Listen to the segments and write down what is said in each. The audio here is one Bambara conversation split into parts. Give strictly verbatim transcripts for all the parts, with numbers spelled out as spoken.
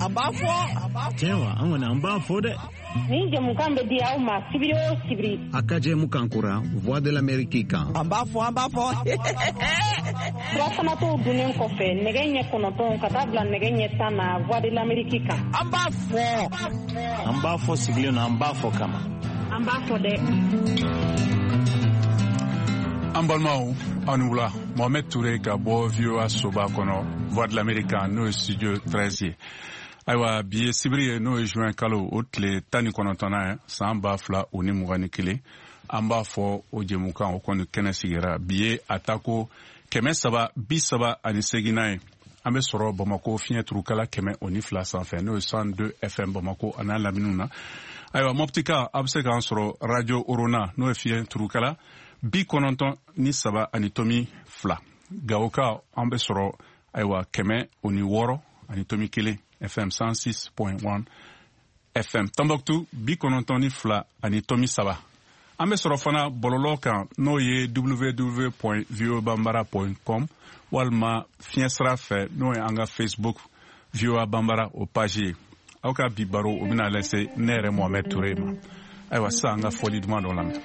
An b'a fɔ. Tiɲɛ wa, an kɔni an b'a fɔ dɛ. Ni jamukan bɛ di aw ma sibiri o sibiri. A ka jɛmu kan kura Voix de l'Amérique kan. An b'a fɔ, an b'a fɔ. Furasanatɔw dunnen kɔfɛ nɛgɛ ɲɛ kɔnɔntɔn ka taa bila nɛgɛ ɲɛ tan na Voix de l'Amérique kan. An b'a fɔ. An b'a fɔ sigilen na, an b'a fɔ kama. An b'a fɔ dɛ. An balimaw aw ni wula Mohamed Touré ka bɔ V O A soba kɔnɔ Voix de l'Amérique n'o ye studio treize ye. Ayiwa bi ye sibiri ye n'o ye juin kalo o tile tan ni kɔnɔntɔnna ye san ba fila o ni mugan ni kelen an b'a fɔ o jɛmukan o kɔni kɛnɛ sigira bi ye a ta ko kɛmɛ saba bi saba ani seginna ye an bɛ sɔrɔ Bamako fiɲɛ turukala kɛmɛ o ni fila sanfɛ n'o ye cent deux F M Bamako a n'a laminiw na. Ayiwa Moptika a bɛ se k'an sɔrɔ radio Orona n'o ye fiɲɛ turukala bi kɔnɔntɔn ni saba ani tomi fila Gawoka an bɛ sɔrɔ ayiwa kɛmɛ o ni wɔɔrɔ ani tomi kelen F M cent six point one F M Tombouctou bi kɔnɔntɔn ni fila ani tomi saba an bɛ sɔrɔ fana bɔlɔlɔ kan n'o ye w w w point voa bambara point com walima fiɲɛ sira fɛ n'o ye an ka Facebook V O A Bambara o page ye aw ka bi baro o bɛna lase ne yɛrɛ Mohamed Touré ma ayiwa sisan an ka fɔli duman dɔ lamɛn.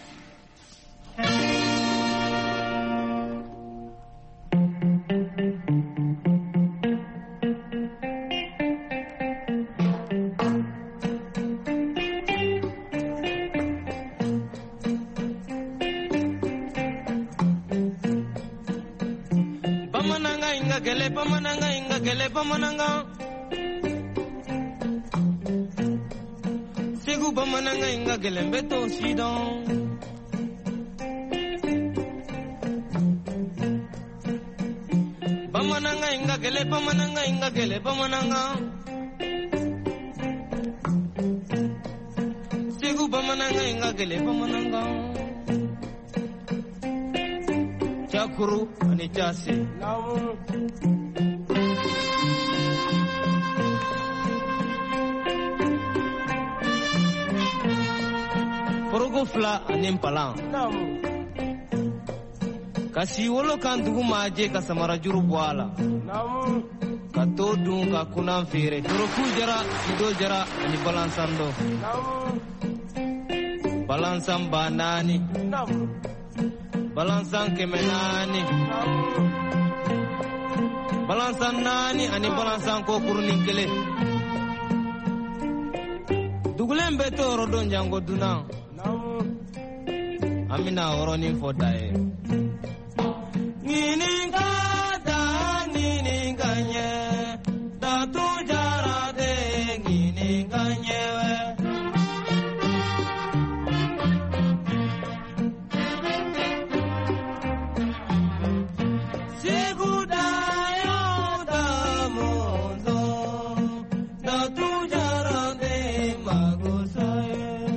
Bamananga Segu bamananga inga gelembe to sidon Bamananga inga gele bamananga inga gele bamananga Segu bamananga inga gele bamananga Chakuru ani chasi Namu Fla ani mpalan kasi wolo kan dugu maaje ka samara juru bɔ a la ka to dun ka kunan feere doroku jara sido jara ani balansan dɔ balansan ba naani balansan kɛmɛ naani balansan naani ani balansan ko kurunin kelen dugulen bɛ to yɔrɔ dɔn jango dunan Amina oroni fodae Nini gada nini ganye Datu jarade nini ganye Seguda yo da mundo Datu jarade magosae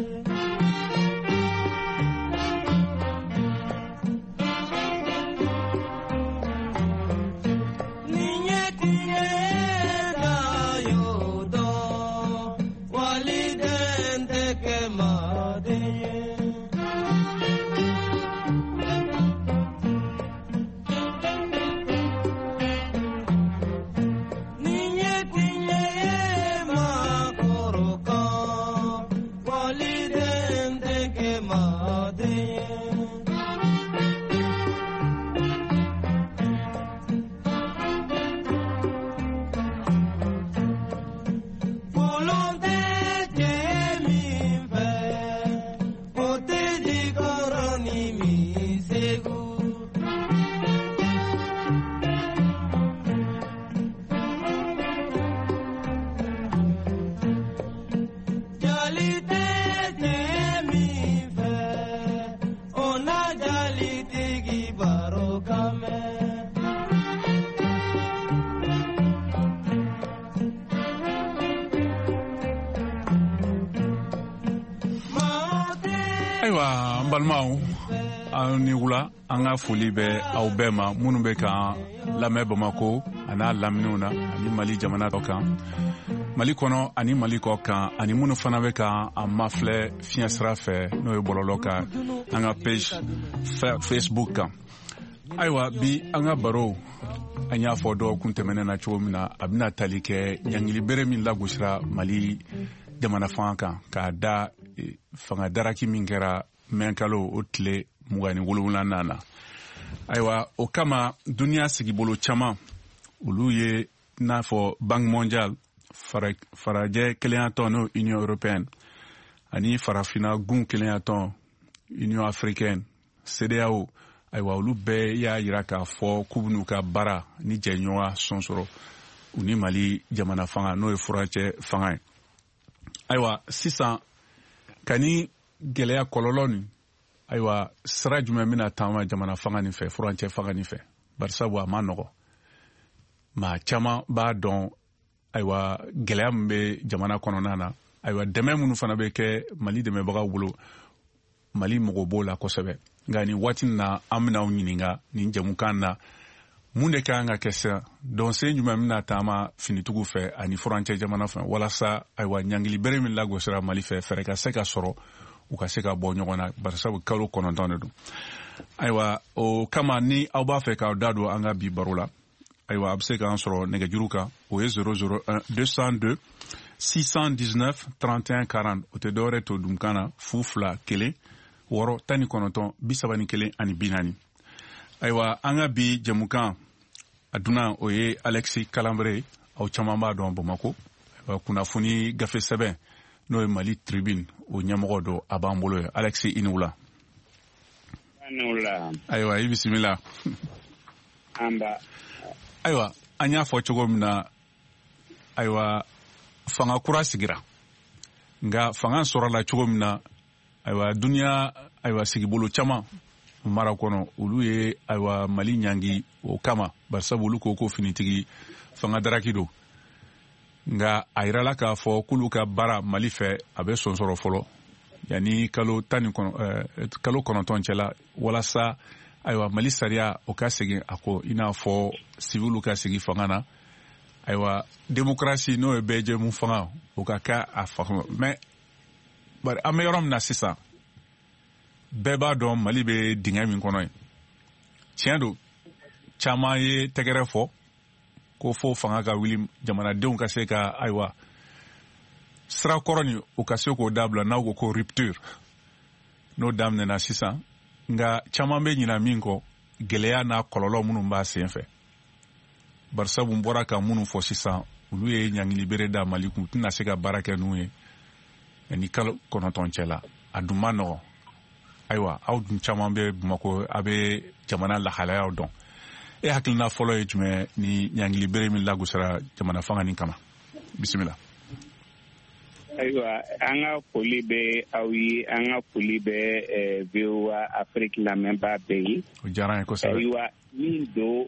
Ayiwa balimaw aw ni wula an ka foli bɛ aw bɛɛ ma minnu bɛ kan lamɛn Bamako a n'a laminiw na ani Mali jamana dɔ kan Mali kɔnɔ ani Mali kɔ kan ani minnu fana bɛ kan a mafilɛ fiɲɛ sira fɛ n'o ye bɔlɔlɔ kan an ka page Facebook kan Aiwa bi an ka baro an y'a fɔ dɔgɔkun tɛmɛnen na cogo min na a bɛna tali kɛ ɲangili bere min lagosira Mali jamana fanga kan k'a da fanga daraki min kɛra mɛnkalo o tile mugan ni wolonwulanan na. Aiwa o kama duniya sigibolo caman olu ye n'a fɔ Banque mondiale farajɛ kelenya tɔn n'o Union européenne ani farafina gun kelenya tɔn Union africaine C D A O. Aiwa olu bɛɛ y'a yira k'a fɔ k'u bɛn'u ka baara ni jɛɲɔgɔnya sɔn sɔrɔ u ni Mali jamana fanga n'o ye furancɛ fanga ye. Aiwa sisan kani gɛlɛya kɔlɔlɔ nin aiwa sira jumɛn bɛna taama jamana fanga nin fɛ furancɛ fanga nin fɛ barisabu a ma nɔgɔ maa caman b'a dɔn aiwa gɛlɛya min bɛ jamana kɔnɔna na aiwa dɛmɛ minnu fana bɛ kɛ Mali dɛmɛbagaw bolo Mali mɔgɔ b'o la kosɛbɛ nka nin waati na an bɛna ɲininka nin jamukan na mun de kan ka kɛ sisan dɔnsen jumɛn bɛna taama finitigiw fɛ ani furancɛ jamana fɛ walasa aiwa ɲangili bere min lagosira Mali fɛ fɛrɛ ka se ka sɔrɔ u ka se ka bɔ ɲɔgɔn na barisabu kalo kɔnɔntɔn de don. Aiwa o kama ni aw b'a fɛ k'aw da don an ka bi baro la aiwa a bɛ se k'an sɔrɔ nɛgɛjuru kan o ye zéro zéro un deux cent deux six cent dix-neuf trente et un quarante o tɛ dɔwɛrɛ to dunkan na fu fila kelen wɔɔrɔ tan ni kɔnɔntɔn bi saba ni kelen ani bi naani. Aiwa an ka bi jamukan a dunan o ye Alexis Kalanbere aw caman b'a dɔn Bamako kunnafoni gafe sɛbɛn n'o ye Mali Tribune o ɲɛmɔgɔ dɔ a b'an bolo ye. Alexis i ni wula. Aiwa i bisimila. Amba. Aiwa an y'a fɔ cogo min na aiwa fanga kura sigira nka fanga sɔrɔla cogo min na aiwa duniya aiwa sigibolo caman mara kɔnɔ olu ye aiwa Mali ɲangi o kama barisabu olu ko ko finitigi fanga daraki don nka a yirala k'a fɔ k'olu ka baara Mali fɛ a bɛ sɔn sɔrɔ fɔlɔ yanni kalo tan ni kalo kɔnɔntɔn cɛla walasa aiwa Mali sariya o ka segin a ko i n'a fɔ sivilu ka segin fanga na aiwa démocratie n'o ye bɛɛ jɛmu fanga o ka kɛ a fanga mais bari an bɛ yɔrɔ min na sisan bɛɛ b'a dɔn Mali bɛ dingɛ min kɔnɔ ye tiɲɛ don caman ye tɛgɛrɛ fɔ ko fo fanga ka wuli jamanadenw ka se ka aiwa sira kɔrɔ ni u ka se k'o dabila n'aw ko ko rupture n'o daminɛna sisan nka caman bɛ ɲina min kɔ gɛlɛya n'a kɔlɔlɔ minnu b'a sen fɛ barisabu n bɔra ka minnu fɔ sisan olu ye ɲangili bere da Mali kun tɛna se ka baara kɛ n'u ye ni kalo kɔnɔntɔn cɛla a dun ma nɔgɔ aiwa aw dun caman bɛ Bamako a bɛ jamana lahalayaw dɔn e hakilina fɔlɔ ye jumɛn ni ɲangili bere min lagosira jamana fanga nin kama bisimila. Aiwa an ka foli bɛ aw ye an ka foli bɛ V O A Afrique lamɛnbaa bɛɛ ye o diyara n ye kosɛbɛ. Aiwa min don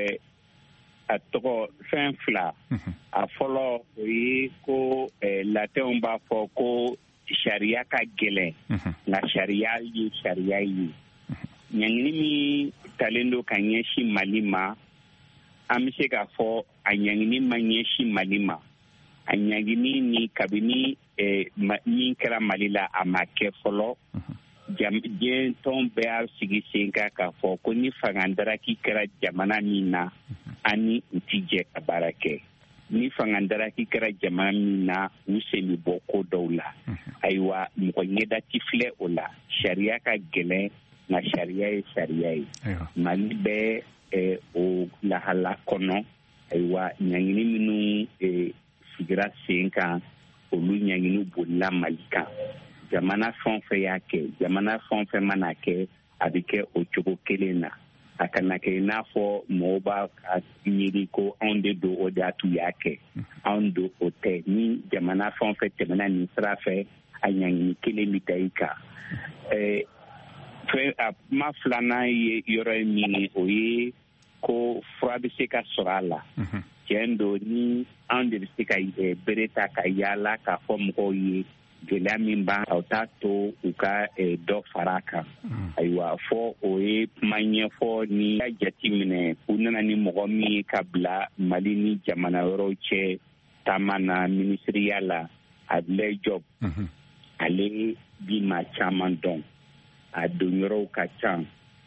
a tɔgɔ fɛn fila a fɔlɔ o ye ko latɛnw b'a fɔ ko sariya ka gɛlɛn nka sariya ye sariya ye ɲangini min talen don ka ɲɛsin Mali ma an bɛ se k'a fɔ a ɲangini ma ɲɛsin Mali ma a ɲangini ni kabini min kɛra Mali la a ma kɛ fɔlɔ diɲɛ tɔn bɛɛ y'a sigi sen kan k'a fɔ ko ni fangadaraki kɛra jamana min na an ni u ti jɛ ka baara kɛ ni fangadaraki kɛra jamana min na u sen bɛ bɔ ko dɔw la ayiwa mɔgɔ ɲɛda ti filɛ o la sariya ka gɛlɛn nka sariya ye sariya ye Mali bɛ o lahala kɔnɔ ayiwa ɲangini minnu sigira sen kan olu ɲangini bolila Mali kan jamana fɛn o fɛn y'a kɛ jamana fɛn o fɛn mana kɛ a bɛ kɛ o cogo kelen na a kana kɛ i n'a fɔ mɔgɔw b'a miiri ko anw de don o de y'a to y'a kɛ anw don o tɛ ni jamana fɛn o fɛn tɛmɛna nin sira fɛ a ɲangini kelen bɛ ta i kan fɛn a kuma filanan ye yɔrɔ min ye o ye ko fura bɛ se ka sɔrɔ a la tiɲɛ don ni anw de bɛ se ka bere ta ka yaala k'a fɔ mɔgɔw ye gɛlɛya min b'an aw t'a to u ka dɔ fara a kan ayiwa fɔ o ye kuma ɲɛfɔ ni ka jate minɛ u nana ni mɔgɔ min ye ka bila Mali ni jamana wɛrɛw cɛ taama na minisiriya la Abdoulaye Diop ale bi maa caman dɔn a don yɔrɔw ka ca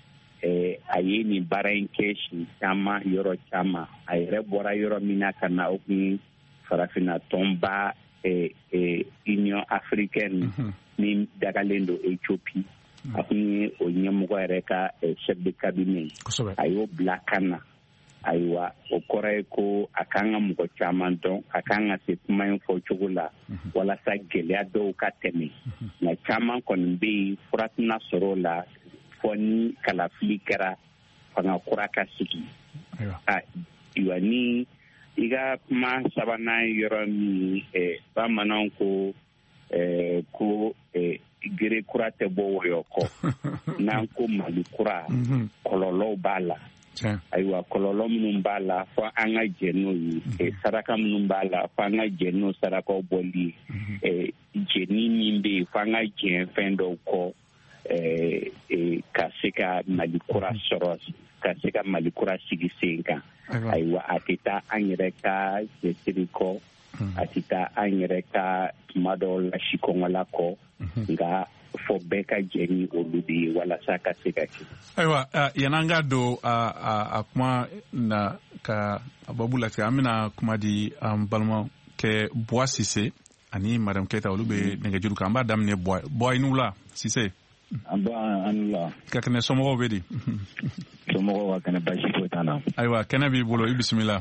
a ye nin baara in kɛ si caman yɔrɔ caman a yɛrɛ bɔra yɔrɔ min na ka na o kun farafinna tɔnba union africaine min dagalen don Ethiopie a kun ye o ɲɛmɔgɔ yɛrɛ ka chef de cabinet a y'o bila kan na ayiwa o kɔrɔ ye ko a kan ka mɔgɔ caman dɔn a kan ka se kuma in fɔ cogo la walasa gɛlɛya dɔw ka tɛmɛ nka caman kɔni bɛ yen fura tɛna sɔrɔ o la fɔ ni kalafili kɛra fanga kura ka sigi ayiwa ni i ka kuma sabanan yɔrɔ min bamananw ko ko gere kura tɛ bɔ wɔyɔ kɔ n'an ko mali kura kɔlɔlɔw b'a la ayiwa kɔlɔlɔ minnu b'a la fɔ an ka jɛ n'o ye saraka minnu b'a la fɔ an ka jɛ n'o sarakaw bɔli ye jɛni min bɛ yen fɔ an ka jɛ fɛn dɔw kɔ ka se ka mali kura sɔrɔ ka se ka mali kura sigi sen kan ayiwa a tɛ taa an yɛrɛ ka cɛsiri kɔ a tɛ taa an yɛrɛ ka tuma dɔw la sikɔngɔla kɔ nka fɔ bɛɛ ka jɛ ni olu de ye walasa ka se ka kɛ. Ayiwa yan'an ka don a kuma na ka babu latigɛ an bɛna kuma di an balimakɛ Buwa Sise ani Madame Keyita olu bɛ nɛgɛjuru kan an b'a daminɛ Buwa Buwa i ni wula Sise. An b'a an wula. Ka kɛnɛ somɔgɔw bɛ di. Somɔgɔw ka kɛnɛ basi foyi t'an na. Ayiwa kɛnɛ b'i bolo i bisimila.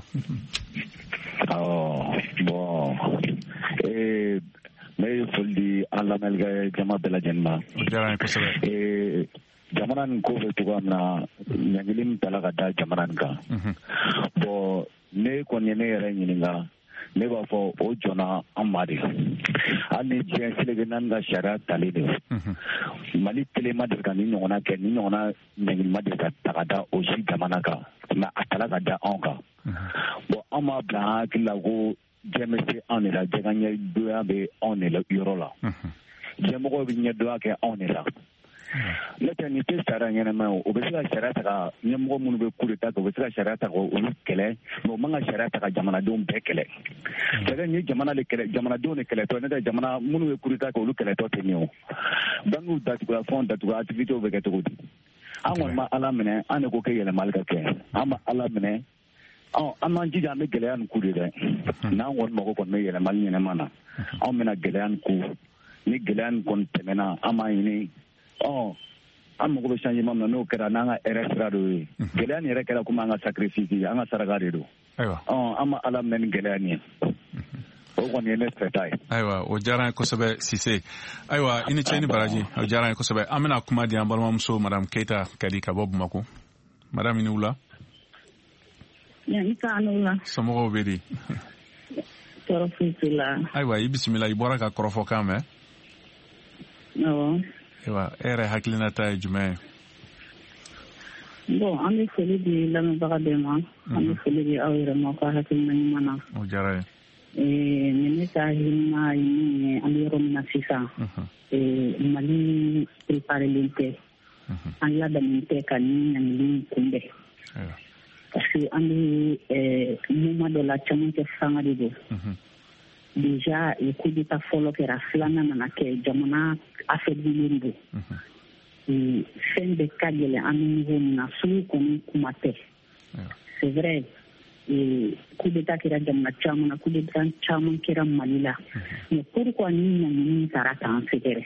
Awɔ bon ee ne ye foli di an lamɛnnikɛ jama bɛɛ lajɛlen ma. O diyara n ye kosɛbɛ. Ee jamana nin ko bɛ cogoya min na ɲangili min tala ka da jamana nin kan. Bon ne kɔni ye ne yɛrɛ ɲininka ne b'a fɔ o jɔnna an ma de. Hali ni diɲɛ seleke naani ka sariya talen de. Mali kelen ma deli ka ni ɲɔgɔnna kɛ ni ɲɔgɔnna ɲangili ma deli ka ta ka da o si jamana kan mɛ a tala ka da anw kan. Bon an m'a bila an hakili la ko diɲɛ bɛ se anw de la jɛka ɲɛdonya bɛ anw de la yɔrɔ la diɲɛmɔgɔw bɛ ɲɛdonya kɛ anw de la ne tɛ nin tɛ sariya ɲɛnama ye o bɛ se ka sariya ta ka ɲɛmɔgɔ minnu bɛ coup d'État kɛ o bɛ se ka sariya ta ka olu kɛlɛ mais o man ka sariya ta ka jamanadenw bɛɛ kɛlɛ c'est à dire ni jamana de kɛlɛ jamanadenw de kɛlɛtɔ ne tɛ jamana minnu bɛ coup d'État kɛ olu kɛlɛtɔ tɛ nin o banques datugula fɛnw datugu activités bɛ kɛ cogo di an kɔni ma Ala minɛ an de ko kɛ yɛlɛmali ka kɛ an ma Ala minɛ ɔ an m'an jija an bɛ gɛlɛya nin ku de dɛ n'an kɔni mago kɔni bɛ yɛlɛmali ɲɛnama na anw bɛna gɛlɛya nin ku ni gɛlɛya nin kɔni tɛmɛna an b'a ɲini ɔ an mago bɛ changement min na n'o kɛra n'an ka hɛrɛ sira dɔ ye gɛlɛya nin yɛrɛ kɛra komi an ka sacrifice ye an ka saraka de don ɔ an ma Ala minɛ ni gɛlɛya nin ye o kɔni ye ne fɛta ye. Ayiwa o diyara n ye kosɛbɛ Sise ayiwa i ni ce i ni baraji o diyara n ye kosɛbɛ an bɛna kuma di an balimamuso Madame Keyita Kadi ka bɔ Bamakɔ Madame i ni wula. Somɔgɔw bɛ di. Tɔɔrɔ foyi t'u la. Ayiwa i bisimila i bɔra ka kɔrɔfɔkan mɛn. Awɔ. Ayiwa e yɛrɛ hakilinata ye jumɛn ye. Bon an bɛ foli di lamɛnbaga bɛɛ ma an bɛ foli di aw yɛrɛ ma k'aw hakilina ɲuman na. O diyara ye. Mais ne ka hakilina ye min ye an bɛ yɔrɔ min na sisan Mali préparelen tɛ an labɛnnen tɛ ka ni ɲangili kunbɛn. Parce que an bɛ moment dɔ la caman kɛ fanga de don. Déjà coup d'État fɔlɔ kɛra filanan nana kɛ jamana affaiblilen don. Fɛn bɛɛ ka gɛlɛn an bɛ niveau min na sugu kɔni kuma tɛ. C'est vrai coup d'État kɛra jamana caman na coup d'État caman kɛra Mali la. Mais pourquoi ni ɲangili taara k'an sɛgɛrɛ?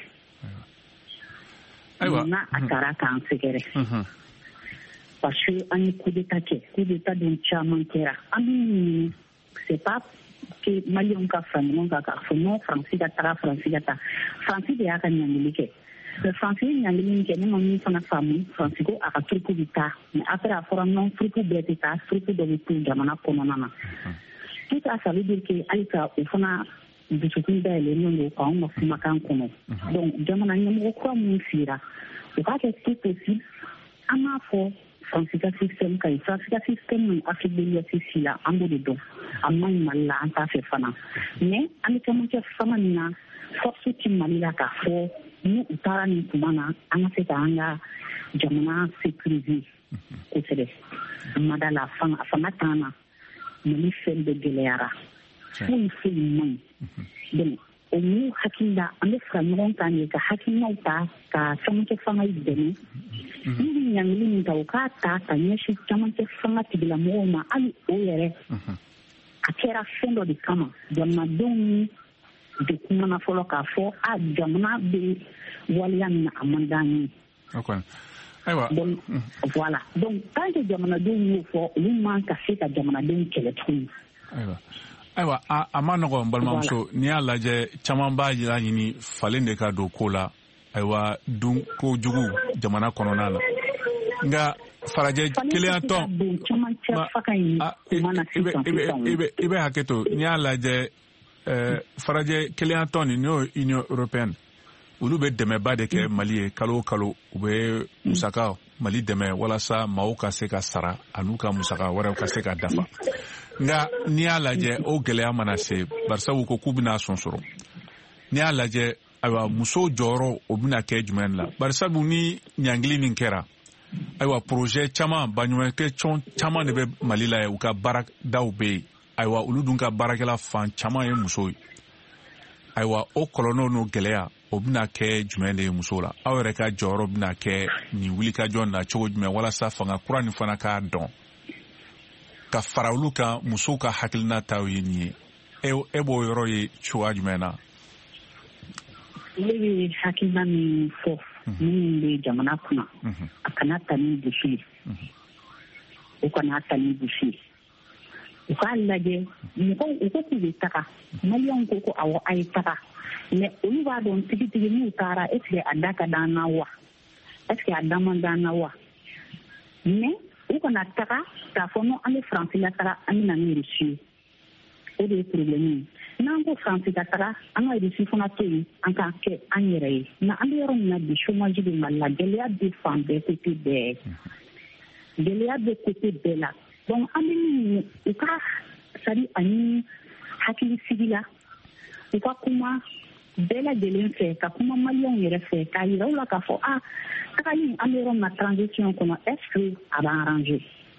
Munna a taara k'an sɛgɛrɛ? Parce que an ye coup d'État kɛ coup d'État dun caman kɛra an bɛ c'est pas que Maliɲɛnw ka fara ɲɔgɔn kan k'a fɔ non Faransi ka taga Faransi ka taa Faransi de y'a ka ɲangili kɛ mais Faransi ye ɲangili min kɛ ne ma min fana faamu Faransi ko a ka trupu bɛ taa mais après a fɔra non trupu bɛɛ tɛ taa trupu dɔ bɛ to jamana kɔnɔna na tout ça ça veut dire que hali ka o fana dusukun dayɛlɛnnen don k'anw ka kumakan kɔnɔ donc jamana ɲɛmɔgɔ kura minnu sira u k'a kɛ tout possible an m'a fɔ Faransi ka système ka ɲi Faransi ka système min affaiblissement si la an b'o de dɔn a man ɲi Mali la an t'a fɛ fana mais an bɛ caman kɛ fanga min na force ti Mali la k'a fɔ ni u taara nin tuma na an ka se ka an ka jamana sécuriser kosɛbɛ ma da la fanga fanga t'an na Mali fɛn bɛɛ gɛlɛyara foyi foyi man ɲi donc o m'u hakili la an bɛ fara ɲɔgɔn kan de ka hakilinaw ta ka caman kɛ fanga dɛmɛ ni bɛ ɲangili min ta u k'a ta ka ɲɛsin camancɛ fanga tigilamɔgɔw ma hali o yɛrɛ a kɛra fɛn dɔ de kama jamanadenw ni de kumana fɔlɔ k'a fɔ a jamana bɛ waleya min na a man d'an ye. Ayiwa. Donc voilà donc tant que jamanadenw y'o fɔ olu man ka se ka jamanadenw kɛlɛ tuguni. Ayiwa. Ayiwa a ma nɔgɔn balimamuso n'i y'a lajɛ caman b'a yira ɲini falen de ka don ko la ayiwa dun ko jugu jamana kɔnɔna na nka farajɛ kelenya tɔn i bɛ hakɛ to n'i y'a lajɛ farajɛ kelenya tɔn nin n'o ye Union Européenne olu bɛ dɛmɛba de kɛ Mali ye kalo o kalo u bɛ musaka Mali dɛmɛ walasa maaw ka se ka sara an'u ka musaka wɛrɛw ka se ka dafa nka n'i y'a lajɛ o gɛlɛya mana se barisabu ko k'u bɛna sɔn sɔrɔ n'i y'a lajɛ ayiwa musow jɔyɔrɔ o bɛna kɛ jumɛn la barisabu ni ɲangili nin kɛra ayiwa projet caman baɲumankɛ tɔn caman de bɛ Mali la ye u ka baaradaw bɛ yen ayiwa olu dun ka baarakɛla fan caman ye musow ye ayiwa o kɔlɔlɔ n'o gɛlɛya o bɛna kɛ jumɛn de ye musow la aw yɛrɛ ka jɔyɔrɔ bɛna kɛ nin wulikajɔ na cogo jumɛn walasa fanga kura nin fana k'a dɔn ka fara olu kan musow ka hakilina taw ye nin ye e b'o yɔrɔ ye cogoya jumɛn na. Ne bɛ hakilina min fɔ min bɛ jamana kunna a kana ta ni dusu ye o kana ta ni dusu ye u k'a lajɛ mɔgɔw u ko k'u bɛ taga maliyɛnw ko ko awɔ a ye taga mɛ olu b'a dɔn tigitigi n'u taara est ce que a da ka d'an na wa est ce que a da man d'an na wa mɛ u kana taga k'a fɔ no an bɛ Faransi la taga an bɛ na ni Rusi ye o de ye problème ye n'an ko Faransi ka taga an ka Rusi fana to yen an k'a kɛ an yɛrɛ ye nka an bɛ yɔrɔ min na bi chômage bɛ Mali la gɛlɛya bɛ fan bɛɛ côté bɛɛ gɛlɛya bɛ côté bɛɛ la donc an bɛ min u ka sari ani hakili sigi la u ka kuma bɛɛ lajɛlen fɛ ka kuma maliyɛnw yɛrɛ fɛ k'a yira u la k'a fɔ ah tagali an bɛ yɔrɔ min na transition kɔnɔ est ce que a b'a arranger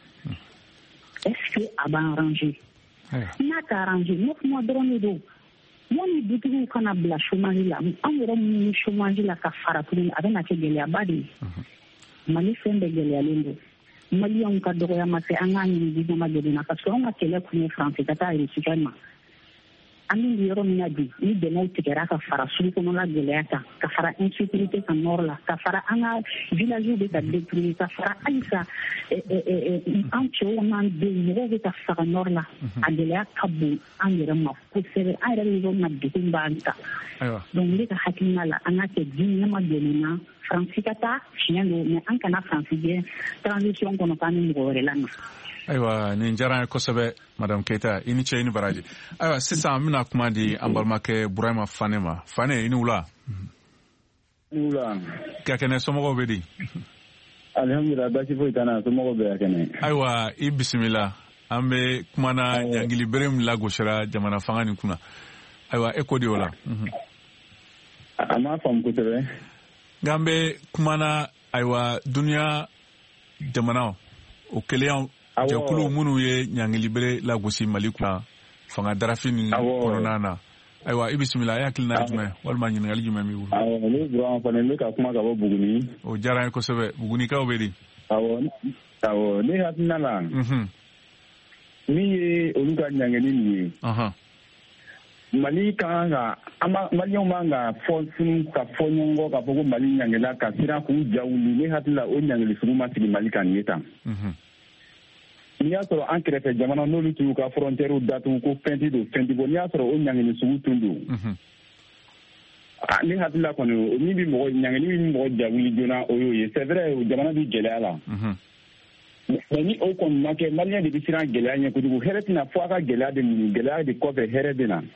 est ce que a b'a arranger n'a t'a arranger ne kuma dɔrɔn de don yanni dutigiw kana bila chômage la an yɛrɛ minnu ni chômage la ka fara tuguni a bɛna kɛ gɛlɛyaba de ye Mali fɛn bɛɛ gɛlɛyalen don maliyɛnw ka dɔgɔya ma se an k'a ɲini diɲɛma lajɛlen na parce que anw ka kɛlɛ kun ye Faransi ka taa Rusi ma an bɛ yɔrɔ min na bi ni dɛmɛw tigɛra ka fara sugu kɔnɔla gɛlɛya kan ka fara insécurité kan nord la ka fara an ka villages bɛ ka détruire ka fara halisa an cɛw n'an denw mɔgɔw bɛ ka faga nord la a gɛlɛya ka bon an yɛrɛ ma kosɛbɛ an yɛrɛ bɛ yɔrɔ min na degun b'an kan donc ne ka hakilina la an ka kɛ diɲɛma lajɛlen na Faransi ka taa tiɲɛ don mɛ an kana Faransi gɛn transition kɔnɔ k'an ni mɔgɔ wɛrɛ la na. Ayiwa nin diyara n ye kosɛbɛ madame Keita i ni ce i ni baraji ayiwa sisan an bɛna kuma di an balimakɛ Burahima Fane ma Fane i ni wula. i ni wula. ka kɛnɛ somɔgɔw bɛ di. alhamdulilah basi foyi t'an na somɔgɔw bɛ ka kɛnɛ. ayiwa i bisimila an bɛ kumana ɲangili bere min lagosira jamana fanga nin kunna ayiwa e ko di o la. a m'a faamu kosɛbɛ. nka an bɛ kumana ayiwa duniya jamana o kɛlɛya jɛkulu minnu ye ɲangili bere lagosi Mali kunna fanga darafin nin kɔnɔna na ayiwa i bisimila e hakilina jumɛn walima ɲininkali jumɛn b'i bolo. awɔ ne Burama Fane n bɛ ka kuma ka bɔ Buguni. o diyara n ye kosɛbɛ Bugunikaw bɛ di. awɔ awɔ ne hakilina la. min ye olu ka ɲangili nin ye. Mali kan ka maliyɛnw man ka fɔ sun ka fɔ ɲɔgɔn kɔ k'a fɔ ko Mali ɲangila ka siran k'u ja wuli ne hakili la o ɲangili sugu ma sigi Mali kan nin ye tan. n'i y'a sɔrɔ an kɛrɛfɛ jamana n'olu t'u ka frontières datugu ko fɛn tɛ don fɛn tɛ bɔ n'i y'a sɔrɔ o ɲangili sugu tun don. ne hakili la kɔni min bɛ mɔgɔ ɲangili min bɛ mɔgɔ ja wuli joona o y'o ye c'est vrai jamana bɛ gɛlɛya la. mais ni o kɔni ma kɛ maliyɛn de bɛ siran gɛlɛya ɲɛ kojugu hɛrɛ tɛna fɔ a ka gɛlɛya de muɲu gɛlɛya de kɔfɛ hɛrɛ bɛ na.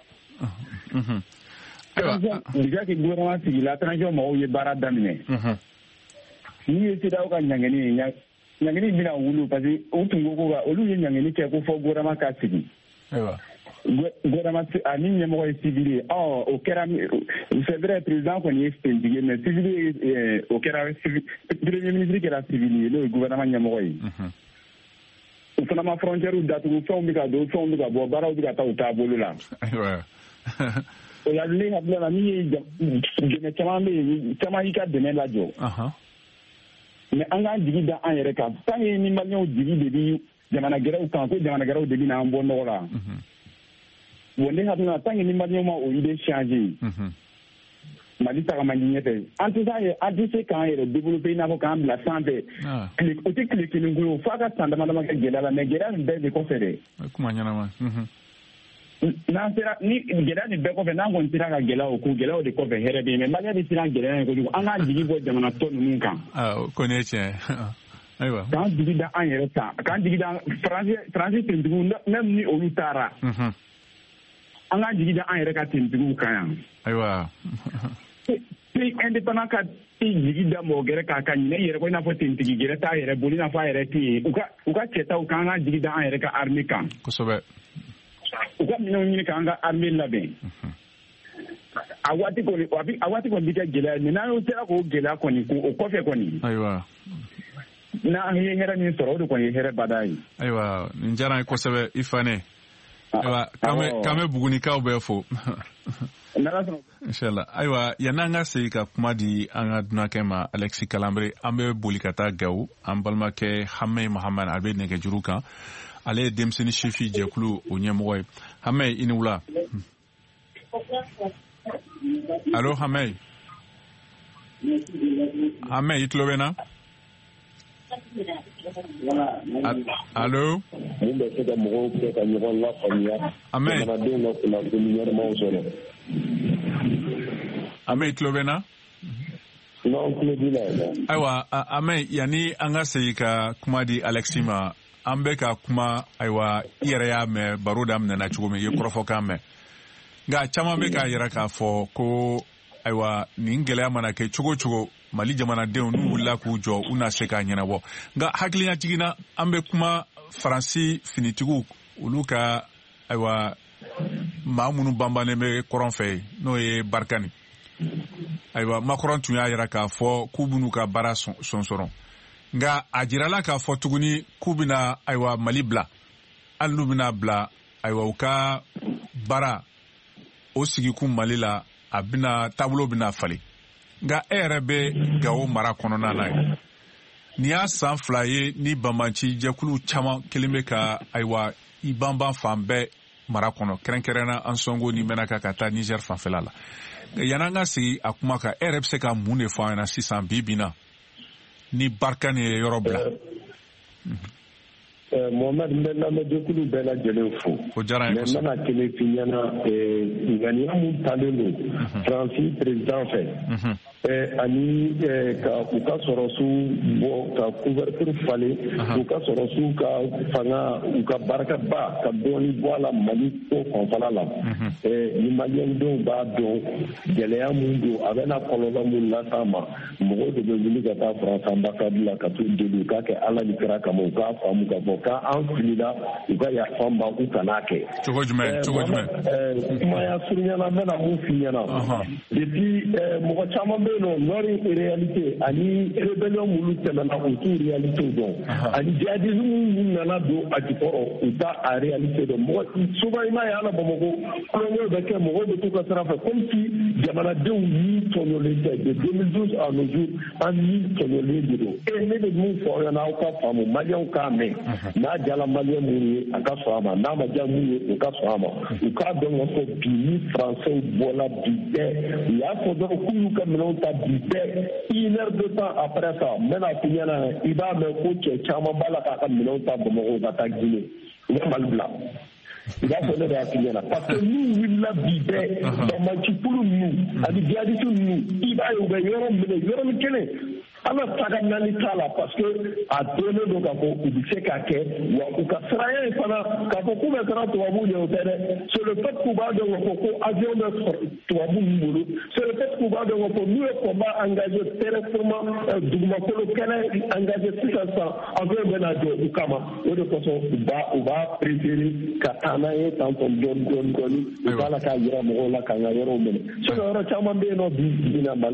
déjà que gouvernement sigila transition mɔgɔw ye baara daminɛ. n'i ye CEDEAO ka ɲangili ye ɲangili bɛna wuli parce que o tun ko ko olu ye ɲangili kɛ ko fɔ gouvernement ka sigi. gouvernement ani ɲɛmɔgɔ ye civil ye ɔ o kɛra c'est vrai président kɔni ye sentigi ye mais civil ye o kɛra premier ministre kɛra civil ye n'o ye gouvernement ɲɛmɔgɔ ye. u fana ma frontières datugu fɛnw bɛ ka don fɛnw bɛ ka bɔ baaraw bɛ ka taa u taabolo la. o la ne hakili la min ye dɛmɛ caman bɛ yen caman y'i ka dɛmɛ lajɔ. mais an k'an jigi da an yɛrɛ kan tant que ni maliyɛnw jigi de bi jamana gɛrɛw kan ko jamana gɛrɛw de bi na an bɔ nɔgɔ la bon ne hakilina tant que ni maliyɛnw ma o idée changer Mali tagama ɲɛfɛ an tɛ se an tɛ se k'an yɛrɛ développer i n'a fɔ k'an bila sanfɛ o tɛ tile kelen ko f'a ka san dama dama kɛ gɛlɛya la mais gɛlɛya nin bɛɛ de kɔfɛ dɛ kuma ɲɛnama n'an sera ni gɛlɛya nin bɛɛ kɔfɛ n'an kɔni sera ka gɛlɛya o ko gɛlɛyaw de kɔfɛ hɛrɛ bɛ yen mais maliyɛn bɛ siran gɛlɛya in kojugu an k'an jigi bɔ jamana tɔ ninnu kan o kɔni ye tiɲɛ ayiwa k'an jigi da an yɛrɛ kan k'an jigi da faransi faransi tenitigiw même ni olu taara an k'an jigi da an yɛrɛ ka tenitigiw kan yan ayiwa pays indépendant ka i jigi da mɔgɔ gɛrɛ k'a ka ɲinɛ i yɛrɛ ko i n'a fɔ tentigi gɛrɛ t'a yɛrɛ bolo i n'a fɔ a yɛrɛ tɛ yen u ka u ka cɛtaw k'an ka jigi da an yɛrɛ ka armée kan kosɛbɛ u ka minɛnw ɲini k'an ka armée labɛn a waati kɔni a waati kɔni bi kɛ gɛlɛya mais n'an y'o sera k'o gɛlɛya kɔni o kɔfɛ kɔni ayiwa n'an ye hɛrɛ min sɔrɔ o de kɔni ye hɛrɛ bada ye ayiwa nin diyara n ye kosɛbɛ i Fane ayiwa k'an bɛ Bugunikaw bɛɛ fo inshallah ayiwa yan'an ka segin ka kuma di an ka dunankɛ ma Alexis Kalanbere an bɛ boli ka taa Gawo an balimakɛ Hamɛ Mahamani a bɛ nɛgɛjuru kan ale ye denmisɛnnin sifi jɛkulu o ɲɛmɔgɔ ye Hamɛ i ni wula allo Hamɛ Hamɛ i tulo bɛ n na allo mun bɛ se ka mɔgɔw kɛ ka ɲɔgɔn lafaamuya jamanadenw ka kunnafoni ɲɛnamaw sɔrɔ Amɛ i tulo bɛ n na ayiwa Amɛ yanni an ka segin ka kuma di Alexis ma an bɛ ka kuma ayiwa i yɛrɛ y'a mɛn baro daminɛna cogo min i ye kɔrɔfɔkan mɛn nka caman bɛ k'a yɛrɛ k'a fɔ ko ayiwa nin gɛlɛya mana kɛ cogo cogo Mali jamanadenw n'u wulila k'u jɔ u na se k'a ɲɛnabɔ nka hakilina jiginna an bɛ kuma Faransi finitigiw olu ka ayiwa maa minnu banbannen bɛ kɔrɔn fɛ n'o ye Barkani ayiwa Macron tun y'a jira k'a fɔ k'u b'u ka baara sɔnsɔrɔ nka a jirala k'a fɔ tuguni k'u bɛna ayiwa Mali bila hali n'u bɛna bila ayiwa u ka baara o sigikun Mali la a bɛna taabolo bɛna falen nka e yɛrɛ bɛ Gawo mara kɔnɔna na ye nin y'a san fila ye ni banbanci jɛkulu caman kelen bɛ ka ayiwa i banban fan bɛɛ mara kɔnɔ kɛrɛnkɛrɛnna an sɔngo ni mɛnaka ka taa Niger fanfɛla la yan'an ka sigi a kuma kan e yɛrɛ bɛ se ka mun de fɔ an ɲɛna sisan bi bi in na ni Barkani ye yɔrɔ bila Mohamed n bɛ lamɛnjɛkulu bɛɛ lajɛlen fo o diyara n ye kosɛbɛ mais n bɛna kelen f'i ɲɛna ŋaniya mun talen don Faransi président fɛ ani ka u ka sɔrɔsiw bɔ ka couverture falen u ka sɔrɔsiw ka fanga u ka barakaba ka dɔɔni bɔ a la Mali ko fanfɛla la ni maliyɛndenw b'a dɔn gɛlɛya mun don a bɛna kɔlɔlɔ mun las'a ma mɔgɔw de bɛ wuli ka taa Faransi ambassade la ka t'u deli u k'a kɛ Ala ni kira kama u k'a faamu ka fɔ k'an filila u ka yafa n ma u kan'a kɛ cogo jumɛn cogo jumɛn kumaya surunyana n bɛna mun f'i ɲɛna depuis mɔgɔ caman bɛ yen nɔ nɔri réalité ani rébellion minnu tɛmɛna u t'u réalité dɔn ani djihadisme minnu nana don a jukɔrɔ u t'a a réalité dɔn mɔgɔ souvent i m'a ye ala Bamakɔ kulonkɛw bɛ kɛ mɔgɔw bɛ t'u ka sira fɛ comme si jamanadenw ni tɔɲɔlen tɛ de deux mille douze à nos jours an ni tɔɲɔlen de don e ne bɛ mun fɔ aw ɲɛna aw ka faamu maliyɛnw k'a mɛn n'a jala maliyɛn minnu ye a ka sɔn a ma n'a ma diya minnu ye u ka sɔn a ma u k'a dɔn k'a fɔ bi ni Français bɔla bi bɛɛ u y'a fɔ dɔrɔn k'u y'u ka minɛnw ta bi bɛɛ une heure de temps après ça n bɛna f'i ɲɛna i b'a mɛn ko cɛ caman b'a la k'a ka minɛnw ta Bamakɔ ka taa Guinée u bɛ Mali bila i b'a fɔ ne de y'a f'i ɲɛna parce que n'u wulila bi bɛɛ banbancikulu ninnu ani djihadistes ninnu i b'a ye u bɛ yɔrɔ minɛ yɔrɔnin kelen ala taga naani t'a la parce que a donnen don k'a fɔ u bɛ se k'a kɛ wa u ka siranya in fana k'a fɔ k'u bɛ siran tubabuw ɲɛ o tɛ dɛ c'est le fait k'u b'a dɔn k'a fɔ ko avion bɛ tubabuw ninnu bolo c'est le fait k'u b'a dɔn k'a fɔ n'u ye combat engagé terrestrement dugumakolo kɛlɛ engagé sisan sisan avion bɛ na jɔ u kama o de kosɔn u b'a u b'a préféré ka taa n'an ye tantɔ dɔɔni dɔɔni dɔɔni u b'a la k'a yira mɔgɔw la k'an ka yɔrɔw minɛ sinon yɔrɔ caman bɛ yen nɔ bi bi na Mali la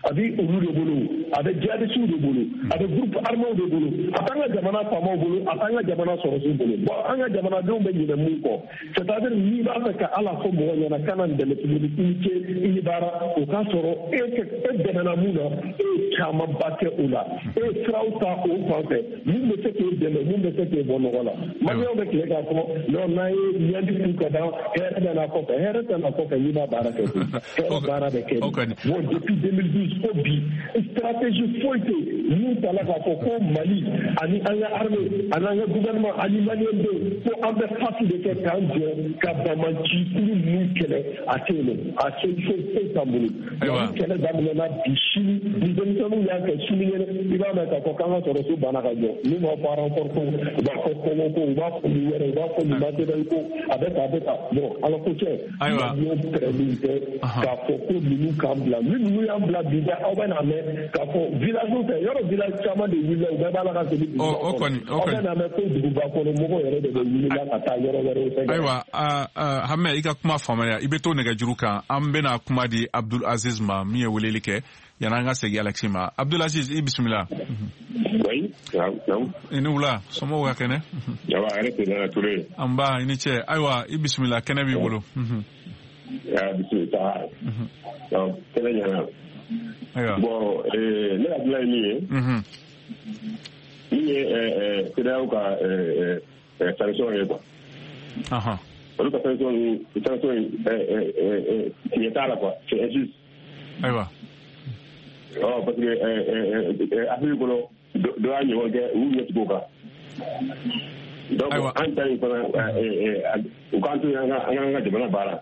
a bɛ olu de bolo a bɛ jihadistes de bolo a bɛ groupe armés de bolo a t'an ka jamana faamaw bolo a t'an ka jamana sɔrɔsiw bolo bon an ka jamanadenw bɛ ɲinɛ mun kɔ c'est-à-dire n'i b'a fɛ ka ala fɔ mɔgɔ ɲɛna kana n dɛmɛ tuguni i ni ce i ni baara o k'a sɔrɔ e e dɛmɛna mun na e ye camanba kɛ o la e ye siraw ta o fan fɛ mun bɛ se k'e dɛmɛ mun bɛ se k'e bɔ nɔgɔ la maliyɛnw bɛ tile k'a fɔ non n'an ye ɲɛdi k'u ka dan hɛrɛ bɛ na kɔfɛ hɛrɛ tɛ na kɔfɛ n'i b'a baara kɛ hɛrɛ baara bɛ kɛ bon depuis deux mille douze fo bi stratégie foyi tɛ min tala k'a fɔ ko Mali ani an ka armée ani an ka gouvernement ani maliyɛn bɛ ko an bɛ face de kɛ k'an jɔ ka bamaci kulu ninnu kɛlɛ a tɛ yen nɔ a se foyi t'an bolo ni kɛlɛ daminɛna bi sini ni denmisɛnninw y'a kɛ sini ɲɛnɛ i b'a mɛn k'a fɔ k'an ka sɔrɔsiw banna ka jɔ n'u ma fɔ renfort ko u b'a fɔ kɔngɔ ko u b'a fɔ nin wɛrɛ u b'a fɔ nin matériel ko a bɛ tan a bɛ tan bon ala ko cɛ maliyɛnw pɛrɛnnen tɛ k'a fɔ ko ninnu k'an bila ni ninnu y'an bila bi bɛ aw bɛ na mɛn k'a fɔ village fɛ yɔrɔ village caman de wulila u bɛɛ b'a la ka segin duguba kɔnɔ aw bɛ na mɛn ko duguba kɔnɔ mɔgɔw yɛrɛ de bɛ wulila ka taa yɔrɔ wɛrɛw fɛ. Ayiwa Hamɛ i ka kuma faamuya i bɛ to nɛgɛjuru kan an bɛna kuma di Abdul Aziz ma min ye weleli kɛ yanni an ka segin Alexis ma Abdul Aziz i bisimila. Oui, naamu. I ni wula somɔgɔw ka kɛnɛ. Yawa yɛrɛ tɛ nana Ture. An ba i ni cɛ ayiwa i bisimila kɛnɛ b'i bolo. Bisimila kɛnɛ ɲɛna. Ayiwa. Bon ne ka dilan ye min ye. Min ye C E D E A O ka sanction ye quoi. Olu ka sanction sanction tiɲɛ t'a la quoi c'est injuste. Ayiwa. Ɔ parce que Afrique kɔnɔ dɔ y'a ɲɔgɔn kɛ u ɲɛ tugu o kan. Donc an ta in fana u k'an to an ka jamana baara.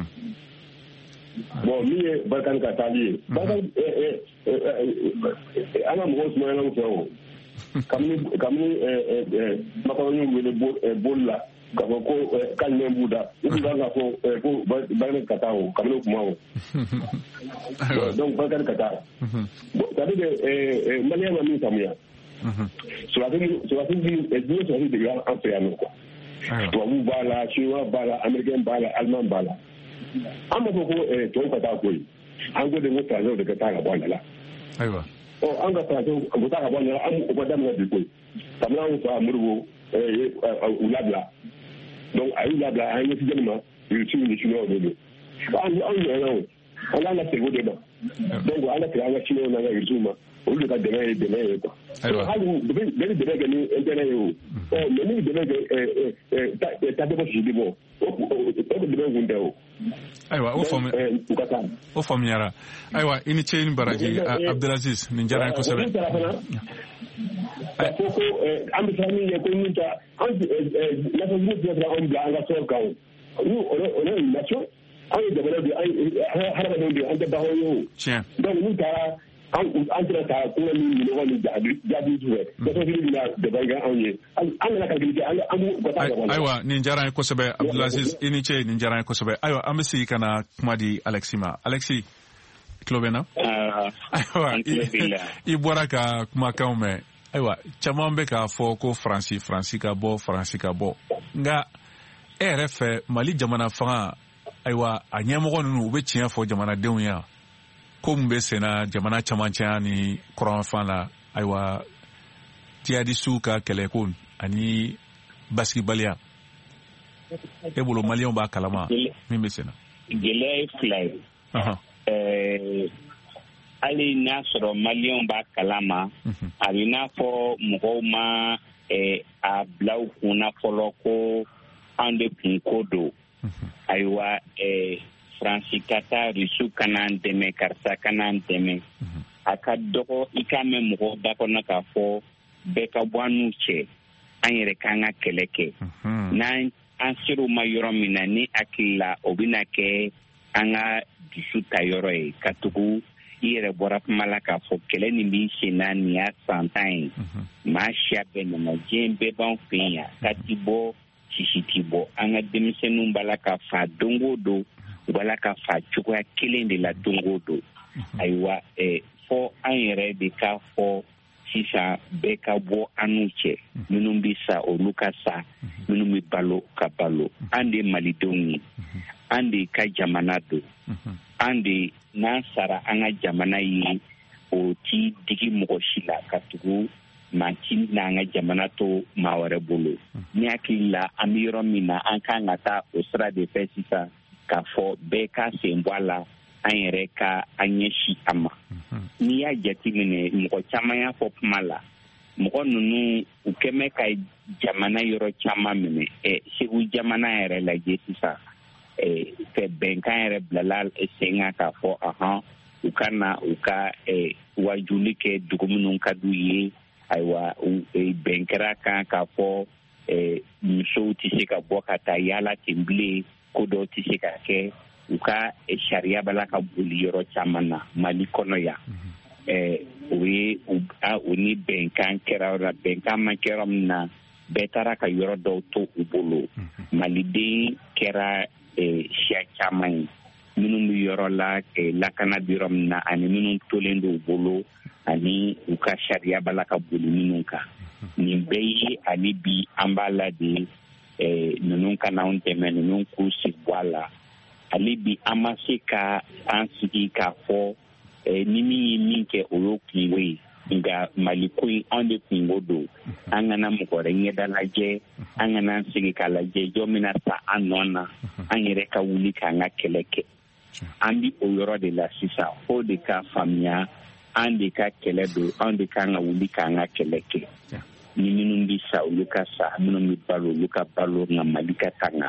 Bon min ye Balkani ka taali ye Balkani an ka mɔgɔw sumaya n'anw fɛ o kabini kabini makarɔniw wele boli la k'a fɔ ko k'alimɛn b'u da u tun kan k'a fɔ ko Balkani ka taa o kabini o kuma o donc Balkani ka taa bon c'est à dire que maliyɛn ma min faamuya sɔrɔdasi diɲɛ sɔrɔdasi de y'an fɛ yan nɔ quoi tubabuw b'a la chinois b'a la américain b'a la allemand b'a la an b'a fɔ ko tubabu ka taa koyi an ko de ko français de ka taa ka bɔ a la ayiwa ɔ an ka français u taa ka bɔ a la an u ka daminɛ bi koyi kabini anw fa Modibo u labila donc a y'u labila an ye ɲɛsin ma Russie ni chinois de don an anw ɲɔgɔnna o an k'an ka segin o de ma donc an ka segin an ka chinois n'an ka Russie ma olu de ka dɛmɛ ye dɛmɛ ye quoi hali bɛɛ bɛ dɛmɛ kɛ ni intérêt ye o ɔ mais ni dɛmɛ kɛ taabolo sisi bɔ o o dɛmɛ kun tɛ o. Ayiwa o faamu o faamuyara ayiwa i ni ce i ni baraji Abdulaziz nin diyara n ye kosɛbɛ. a fɔ ko an bɛ taa min kɛ ko min ta an nafajugu tɛ dɔrɔn anw bila an ka sɔrɔ kan o n'o o ye nation anw ye jamana de an hadamadenw de an tɛ baganw ye o. Tiɲɛ. Donc n'u taara an tɛna ka kuma ni minɔgɔ ni jaabi fɛ dɔgɔtɔrɔ bɛna dɛmɛ kɛ anw ye an nana ka gili kɛ an b'u ka taa ɲɔgɔn na. Ayiwa nin diyara n ye kosɛbɛ Abdulaziz i ni ce nin diyara n ye kosɛbɛ ayiwa an bɛ segin ka na kuma di Alexis ma Alexis i tulo bɛ n na. Ayiwa i bɔra ka kumakanw mɛn ayiwa caman bɛ k'a fɔ ko Faransi Faransi ka bɔ Faransi ka bɔ nka e yɛrɛ fɛ Mali jamana fanga ayiwa a ɲɛmɔgɔ ninnu u bɛ tiɲɛ fɔ jamanadenw ye ko mun bɛ senna jamana camancɛ ni kɔrɔnfan la ayiwa jihadistes ka kɛlɛko ani basigibaliya e bolo maliyɛnw b'a kalama min bɛ senna. Gɛlɛya ye fila ye hali n'a sɔrɔ maliyɛnw b'a kalama a bɛ n'a fɔ mɔgɔw ma a bila u kunna fɔlɔ ko an de kun ko don ayiwa Faransi ka taa Rusiw kana an dɛmɛ karisa kana an dɛmɛ a ka dɔgɔ i k'a mɛn mɔgɔw da kɔnɔ k'a fɔ bɛɛ ka bɔ an n'u cɛ an yɛrɛ k'an ka kɛlɛ kɛ n'an an ser'u ma yɔrɔ min na ni hakili la o bɛna kɛ an ka dusu ta yɔrɔ ye ka tugu i yɛrɛ bɔra kuma la k'a fɔ kɛlɛ nin b'i sen na nin y'a san tan ye maa siya bɛɛ nana diɲɛ bɛɛ b'an fɛ yan ka ti bɔ sisi ti bɔ an ka denmisɛnninw b'a la ka fa don o don u b'a la ka fa cogoya kelen de la don o don ayiwa fɔ an yɛrɛ de k'a fɔ sisan bɛɛ ka bɔ an n'u cɛ minnu bɛ sa olu ka sa minnu bɛ balo ka balo an de malidenw ye an de ka jamana don an de n'an sara an ka jamana ye o ti digi mɔgɔ si la ka tugu mansin n'an ka jamana to maa wɛrɛ bolo ni hakili la an bɛ yɔrɔ min na an kan ka taa o sira de fɛ sisan k'a fɔ bɛɛ ka sen bɔ a la an yɛrɛ ka an ɲɛsin a ma n'i y'a jateminɛ mɔgɔ caman y'a fɔ kuma la mɔgɔ ninnu u kɛmɛ ka jamana yɔrɔ caman minɛ ɛ segu jamana yɛrɛ lajɛ sisan ɛ ka bɛnkan yɛrɛ bilala sen kan k'a fɔ ahan u ka na u ka ɛ wajuli kɛ dugu minnu ka d'u ye ayiwa bɛn kɛra kan k'a fɔ ɛ musow tɛ se ka bɔ ka taa yaala ten bilen ko dɔw tɛ se ka kɛ u ka sariya bala ka boli yɔrɔ caman na mali kɔnɔ yan ɛ o ye u ni bɛnkan kɛra yɔrɔ la bɛnkan ma kɛ yɔrɔ min na bɛɛ taara ka yɔrɔ dɔw to u bolo maliden kɛra siya caman ye minnu bɛ yɔrɔ la lakana bɛ yɔrɔ min na ani minnu tolen don u bolo ani u ka sariya bala ka boli minnu kan nin bɛɛ ye ani bi an b'a la de ninnu ka n'anw dɛmɛ ninnu k'u sigi bɔ a la ale bi an ma se ka an sigi k'a fɔ ni min ye min kɛ o y'o kungo ye nka mali ko in anw de kungo don an kana mɔgɔ wɛrɛ ɲɛda lajɛ an kana an sigi k'a lajɛ jɔn mina sa an nɔ na an yɛrɛ ka wuli k'an ka kɛlɛ kɛ an bi o yɔrɔ de la sisan fo de ka faamuya an de ka kɛlɛ don an de kan ka wuli k'an ka kɛlɛ kɛ ni minnu bi sa olu ka sa minnu bi balo olu ka balo nka mali ka tanga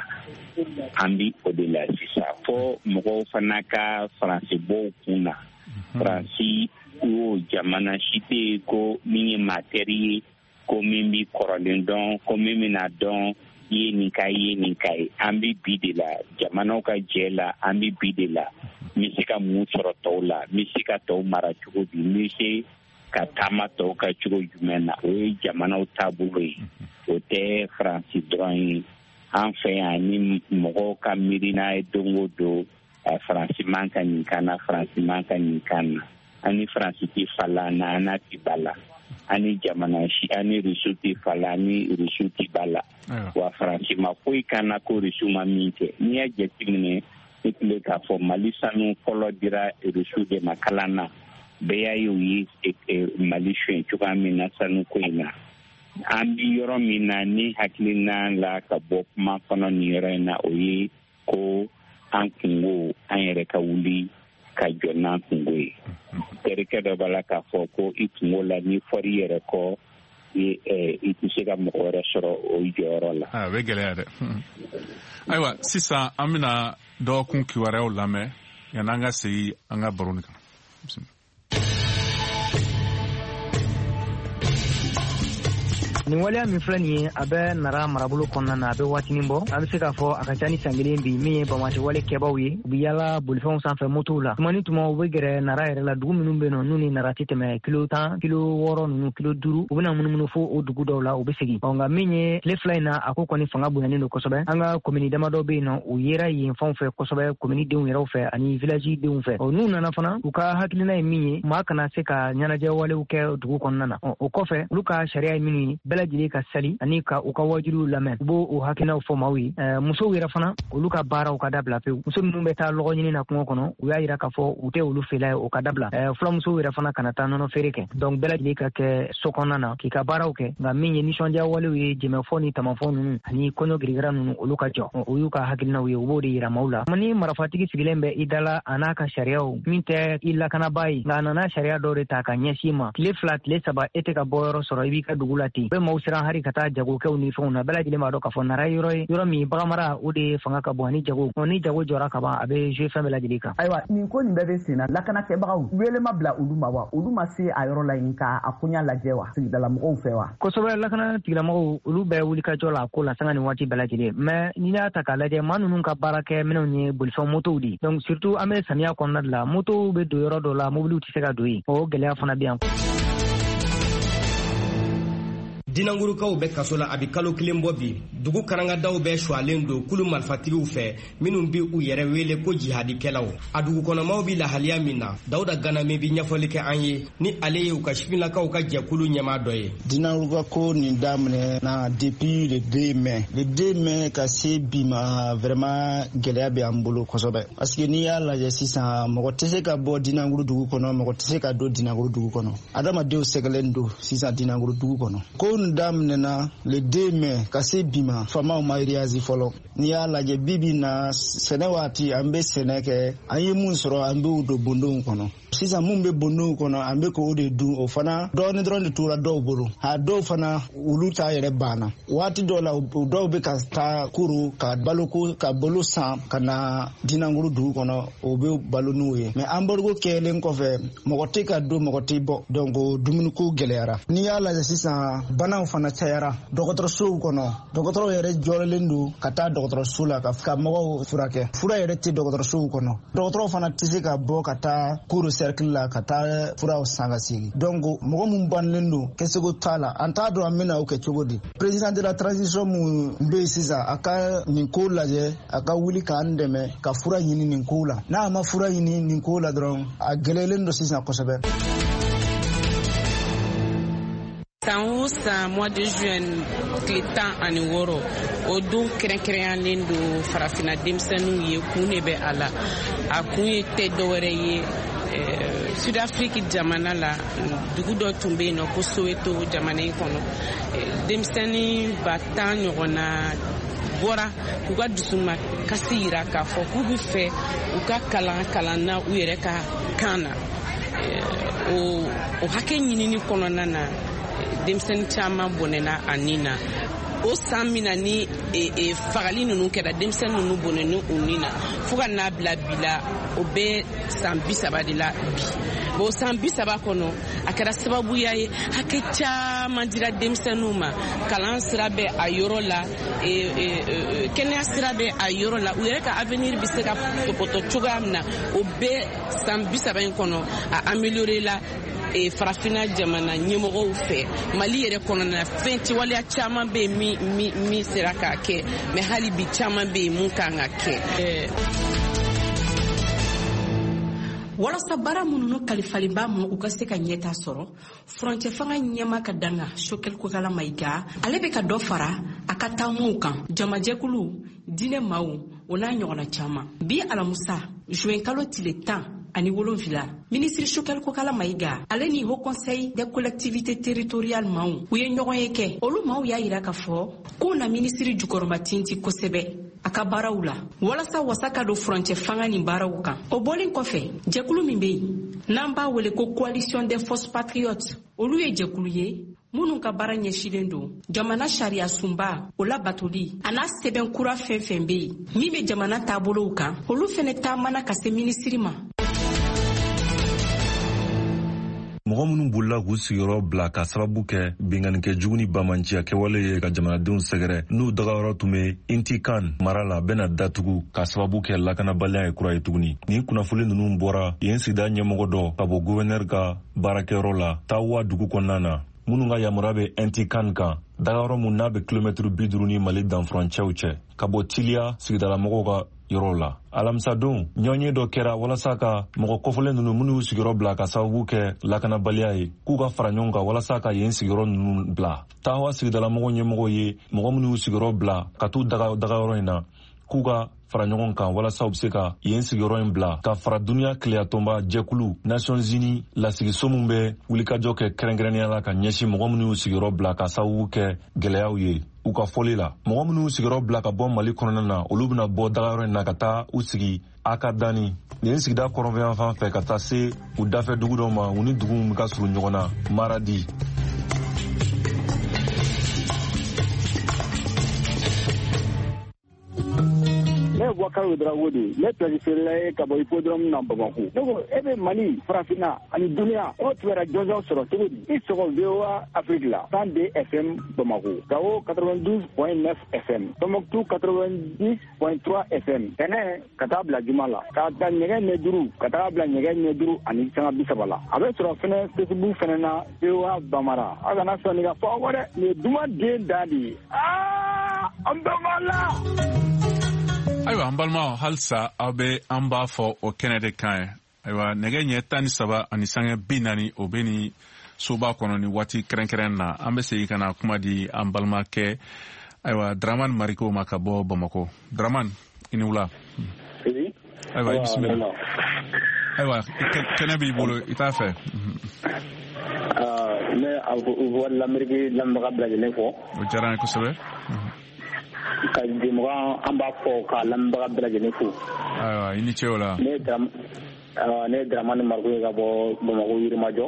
an bi o de la sisan fo mɔgɔw fana ka faransi bɔw kun na faransi o jamana si tɛ yen ko min ye matɛri ye ko min bi kɔrɔlen dɔn ko min bɛna dɔn ye nin ka ye nin ka ye an bi bi de la jamanaw ka jɛ la an bi bi de la n bɛ se ka mun sɔrɔ tɔw la n bɛ se ka tɔw mara cogo di n bɛ se ka taama tɔw ka cogo jumɛn na o ye jamanaw taabolo ye o tɛ faransi dɔrɔn ye an fɛ yan ni mɔgɔw ka miirina ye don o don faransi man ka nin kan na faransi man ka nin kan na ani faransi tɛ fa la na an ti ba la ani jamana si ani rusu tɛ fa la ani rusu tɛ ba la wa faransi ma foyi kan na ko rusu ma min kɛ n'i y'a jateminɛ i tun bɛ k'a fɔ mali sanu fɔlɔ dira rusu de ma kalan na bɛɛ y'a ye u ye mali suɲɛ cogoya min na sanu ko in na an bi yɔrɔ min na ni hakilina la ka bɔ kuma kɔnɔ nin yɔrɔ in na o ye ko an kungo an yɛrɛ ka wuli ka jɔ n'an kungo ye terikɛ dɔ b'a la k'a fɔ ko i kungo la ni fɔri yɛrɛ kɔ i tɛ se ka mɔgɔ wɛrɛ sɔrɔ o jɔyɔrɔ la. a bɛ gɛlɛya dɛ ayiwa sisan an bɛna dɔgɔkun kibaruyaw lamɛn yanni an ka segin an ka baro kan. nin waleya min filɛ nin ye a bɛ nara marabolo kɔnɔna na a bɛ waatinin bɔ an bɛ se k'a fɔ a ka ca ni san kelen bi min ye bamakɔ wale kɛbaw ye u bɛ yaala bolifɛnw sanfɛ motow la tuma ni tuma u bɛ gɛrɛ nara yɛrɛ la dugu minnu bɛ yen nɔ n'u ni nara tɛ tɛmɛ kilo tan kilo wɔɔrɔ ninnu kilo duuru u bɛna munumunu fo o dugu dɔw la u bɛ segin ɔ nka min ye tile fila in na a ko kɔni fanga bonyanen don kosɛbɛ an ka komini damadɔ bɛ yen nɔ u yera yen fanw fɛ kosɛbɛ komini denw yɛrɛw fɛ ani vilaji denw fɛ ɔ n'u nana fana u ka hakilina ye min ye maa kana se ka ɲɛnajɛ walew kɛ dugu kɔnɔna na ɔ o kɔfɛ olu ka sariya ye minnu ye bɛɛ lajɛlen ka sali ani ka u ka wajuliw lamɛn u b'o o hakilinaw fɔ maaw ye musow yɛrɛ fana olu ka baaraw ka dabila pewu muso minnu bɛ taa lɔgɔ ɲini na kungo kɔnɔ u y'a yira k'a fɔ u tɛ olu fɛla ye o ka dabila fulamusow yɛrɛ fana kana taa nɔnɔ feere kɛ donc bɛɛ lajɛlen ka kɛ so kɔnɔna na k'i ka baaraw kɛ nka min ye nisɔndiya walew ye jɛmɛfɔ ni tamafɔ ninnu ani kɔɲɔ girigara ninnu olu ka jɔ o y'u ka hakilinaw ye u b'o de yira maaw la ni marifatigi sigilen bɛ i dala a n'a ka sariyaw min tɛ i lakanabaa ye nka a nana sariya dɔw de ta ka ɲɛsin ma tile fila tile saba e tɛ ka bɔ yɔrɔ sɔrɔ i b'i ka dugu la ten u bɛ maaw siran hari ka taa jagokɛw ni fɛnw na bɛɛ lajɛlen b'a dɔn k'a fɔ nara yɔrɔ ye yɔrɔ min baganmara o de ye fanga ka bon ani jago ni jago jɔra ka ban a bɛ jouer fɛn bɛɛ lajɛlen kan. ayiwa nin ko nin bɛɛ bɛ sen na lakanakɛbagaw wele ma bila olu ma wa olu ma se a yɔrɔ la yen ka a koɲa lajɛ wa sigidalamɔgɔw fɛ wa. kosɛbɛ lakana tigilamɔgɔw olu bɛɛ wulikajɔ la ko la sanga ni waati bɛɛ lajɛlen mais n'i y'a ta k'a lajɛ maa ninnu ka baarakɛ minɛnw ye bolifɛn motow de donc surtout an bɛ samiya kɔnɔna de la motow bɛ don yɔrɔ dɔ la mobiliw tɛ se ka don yen o gɛlɛya fana bɛ yan. dinangurukaw bɛ kaso la a bɛ kalo kelen bɔ bi dugu karangadaw bɛ sualen don kulu marifatigiw fɛ minnu bi u yɛrɛ wele ko jihadikɛlaw a dugukɔnɔmaw bi lahaliya min na Dawuda Ganame bi ɲɛfɔli kɛ an ye ni ale ye u ka sifinlakaw ka jɛkulu ɲɛmaa dɔ ye. Dinanguruka ko nin daminɛ na depuis le deux mai le deux mai ka se bi ma vraiment gɛlɛya bɛ an bolo kosɛbɛ parce que n'i y'a lajɛ sisan mɔgɔ tɛ se ka bɔ dinanguru dugu kɔnɔ mɔgɔ tɛ se ka don dinanguru dugu kɔnɔ adamadenw sɛgɛlen don sisan dinanguru dugu kɔnɔ ko nin daminɛna le deux mai ka se bi ma famaw ma réagi fɔlɔ n'i y'a lajɛ bibi na sɛnɛ waati an bɛ sɛnɛ kɛ an ye mun sɔrɔ an bɛ don bondonw kɔnɔ sisan mun bɛ bondonw kɔnɔ an bɛ k'o de dun o fana dɔɔni dɔrɔn de tora dɔw bolo a dɔw fana olu ta yɛrɛ banna waati dɔw la dɔw bɛ ka taa kuru ka baloko ka bolo san ka na dinanguru dugu kɔnɔ o bɛ balo n'u ye mais embargo kɛlen kɔfɛ mɔgɔ tɛ ka don mɔgɔ tɛ bɔ donc dumuniko gɛlɛyara n'i y'a lajɛ sisan banaw fana cayara dɔgɔtɔrɔsow kɔnɔ dɔgɔtɔrɔw yɛrɛ jɔlen don ka taa dɔgɔtɔrɔso la ka ka mɔgɔw furakɛ fura yɛrɛ tɛ dɔgɔtɔrɔsow kɔnɔ dɔgɔtɔrɔw fana tɛ se ka bɔ ka taa kuru cercle la ka taa furaw san ka segin donc mɔgɔ mun bannen don kɛsego t'a la an t'a dɔn an bɛna o kɛ cogo di président de la transition mun bɛ yen sisan a ka nin ko lajɛ a ka wuli k'an dɛmɛ ka fura ɲini nin ko la n'a ma fura ɲini nin ko la dɔrɔn a gɛlɛyalen don sisan kosɛbɛ. San o san mois de juin tile tan ani wɔɔrɔ o don kɛrɛnkɛrɛnyalen don farafina denmisɛnninw ye kun de bɛ a la a kun ye tɛ dɔwɛrɛ ye Sud Afrique jamana la dugu dɔ tun bɛ yen nɔ ko Soweto jamana in kɔnɔ denmisɛnnin ba tan ɲɔgɔn na bɔra k'u ka dusuma kasi yira k'a fɔ k'u bɛ fɛ u ka kalan kalan na u yɛrɛ ka kan na o o hakɛ ɲinini kɔnɔna na denmisɛnnin caman bɔnɛna a nin na o san min na ni fagali ninnu kɛra denmisɛnnin ninnu bɔnɛna u nin na fo ka n'a bila bi la o bɛ san bi saba de la bi bon san bi saba kɔnɔ a kɛra sababuya ye hakɛ caman dira denmisɛnninw ma kalan sira bɛ a yɔrɔ la kɛnɛya sira bɛ a yɔrɔ la u yɛrɛ ka avenir bɛ se ka tɔpɔtɔ cogoya min na o bɛ san bi saba in kɔnɔ a améliorer la farafina jamana ɲɛmɔgɔw fɛ Mali yɛrɛ kɔnɔna fɛn tiwaliya caman bɛ yen min sera k'a kɛ mais hali bi caman bɛ yen mun kan ka kɛ. walasa baara minnu kalifalen b'a ma u ka se ka ɲɛta sɔrɔ furancɛ fanga ɲɛma ka danga Choguel Kokala Mayiga ale bɛ ka dɔ fara a ka taamaw kan jamajɛkulu diinɛ maaw o n'a ɲɔgɔnna caman bi alamusa juin kalo tile tan ani wolonfila ministre Choguel Kokala Mayiga ale ni Haut Conseil des collectivités territoriales maaw u ye ɲɔgɔn ye kɛ olu maaw y'a yira k'a fɔ k'u na ministre jukɔrɔma tinti kosɛbɛ a ka baaraw la walasa wasa ka don furancɛ fanga ni baaraw kan o bɔlen kɔfɛ jɛkulu min bɛ yen n'an b'a wele ko coalition des forces patriotes olu ye jɛkulu ye minnu ka baara ɲɛsilen don jamana sariya sunba o la batoli a n'a sɛbɛn kura fɛn fɛn bɛ yen min bɛ jamana taabolow kan olu fɛnɛ taamana ka se minisiri ma. mɔgɔ minnu bolila k'u sigiyɔrɔ bila ka sababu kɛ benganikɛ jugu ni bamanciya kɛwale ye ka jamanadenw sɛgɛrɛ n'u dagayɔrɔ tun bɛ Intikan mara la bɛna datugu ka sababu kɛ lakanabaliya ye kura ye tuguni nin kunnafoni ninnu bɔra yen sigida ɲɛmɔgɔ dɔ ka bɔ gouverneur ka baarakɛyɔrɔ la Tawa dugu kɔnɔna na minnu ka yamaruya bɛ Intikan kan dagayɔrɔ mun n'a bɛ kilomɛtiri bi duuru ni Mali danfurancɛw cɛ ka bɔ Tiliya sigidalamɔgɔw ka yɔrɔ la alamisa don ɲɔgɔnye dɔ kɛra walasa ka mɔgɔ kɔfɔlen ninnu minnu y'u sigiyɔrɔ bila ka sababu kɛ lakanabaliya ye k'u ka fara ɲɔgɔn kan walasa ka yen sigiyɔrɔ ninnu bila Tawa sigidalamɔgɔ ɲɛmɔgɔ ye mɔgɔ minnu y'u sigiyɔrɔ bila ka t'u daga dagayɔrɔ in na k'u ka fara ɲɔgɔn kan walasa u bɛ se ka yen sigiyɔrɔ in bila ka fara duniya tileyatɔnba jɛkulu Nations Unies lasigiso min bɛ wulikajɔ kɛ kɛrɛnkɛrɛnnenya la ka ɲɛsin mɔgɔ minnu y'u sigiyɔrɔ bila ka sababu kɛ gɛlɛyaw ye u ka fɔli la mɔgɔ minnu y'u sigiyɔrɔ bila ka bɔ Mali kɔnɔna na olu bɛna bɔ dagayɔrɔ in na ka taa u sigi Akadani yen sigida kɔrɔnfɛn fan fɛ ka taa se u dafɛ dugu dɔ ma u ni dugu min ka surun ɲɔgɔn na Maradi. Ne bɔ Bakaro Drawodi ne préféré ka bɔ hippodrome na Bamako donc e bɛ Mali farafina ani dunuya o tubara jɔnjɔn sɔrɔ cogo di i sɔgɔ V O A Afrique la cent deux F M Bamako Gao quatre-vingt-douze point neuf F M Tombouctou quatre-vingt-dix point trois F M Tɛnɛ ka taa bila Juma la ka taa ɲɛgɛn ɲɛ duuru ka taa bila ɲɛgɛn ɲɛ duuru ani sanga bi saba la a bɛ sɔrɔ fɛnɛ Facebook fɛnɛ na V O A Bamara a kana sɔn nin ka fɔ aw dɛ nin ye duma den da de ye aa an bɛɛ b'a la. Ayiwa an balimaw halisa aw bɛ an b'a fɔ o kɛnɛ de kan ye ayiwa nɛgɛ ɲɛ tan ni saba ani sanga bi naani o bɛ ni soba kɔnɔ ni waati kɛrɛnkɛrɛn na an bɛ segin ka na kuma di an balimakɛ ayiwa Dramane Mariko ma ka bɔ Bamako Dramane i ni wula. Ayiwa i bisimila ayiwa kɛnɛ b'i bolo i t'a fɛ. ne a voix de l'Amérique lamɛnbaga bɛɛ lajɛlen fɔ. O diyara n ye kosɛbɛ. ka jɛmɔgɔ an b'a fɔ ka lamɛnbaga bɛɛ lajɛlen fo. Ayiwa i ni ce o la. ne ye Dramane Mariko ye ka bɔ Bamako Yirimajɔ.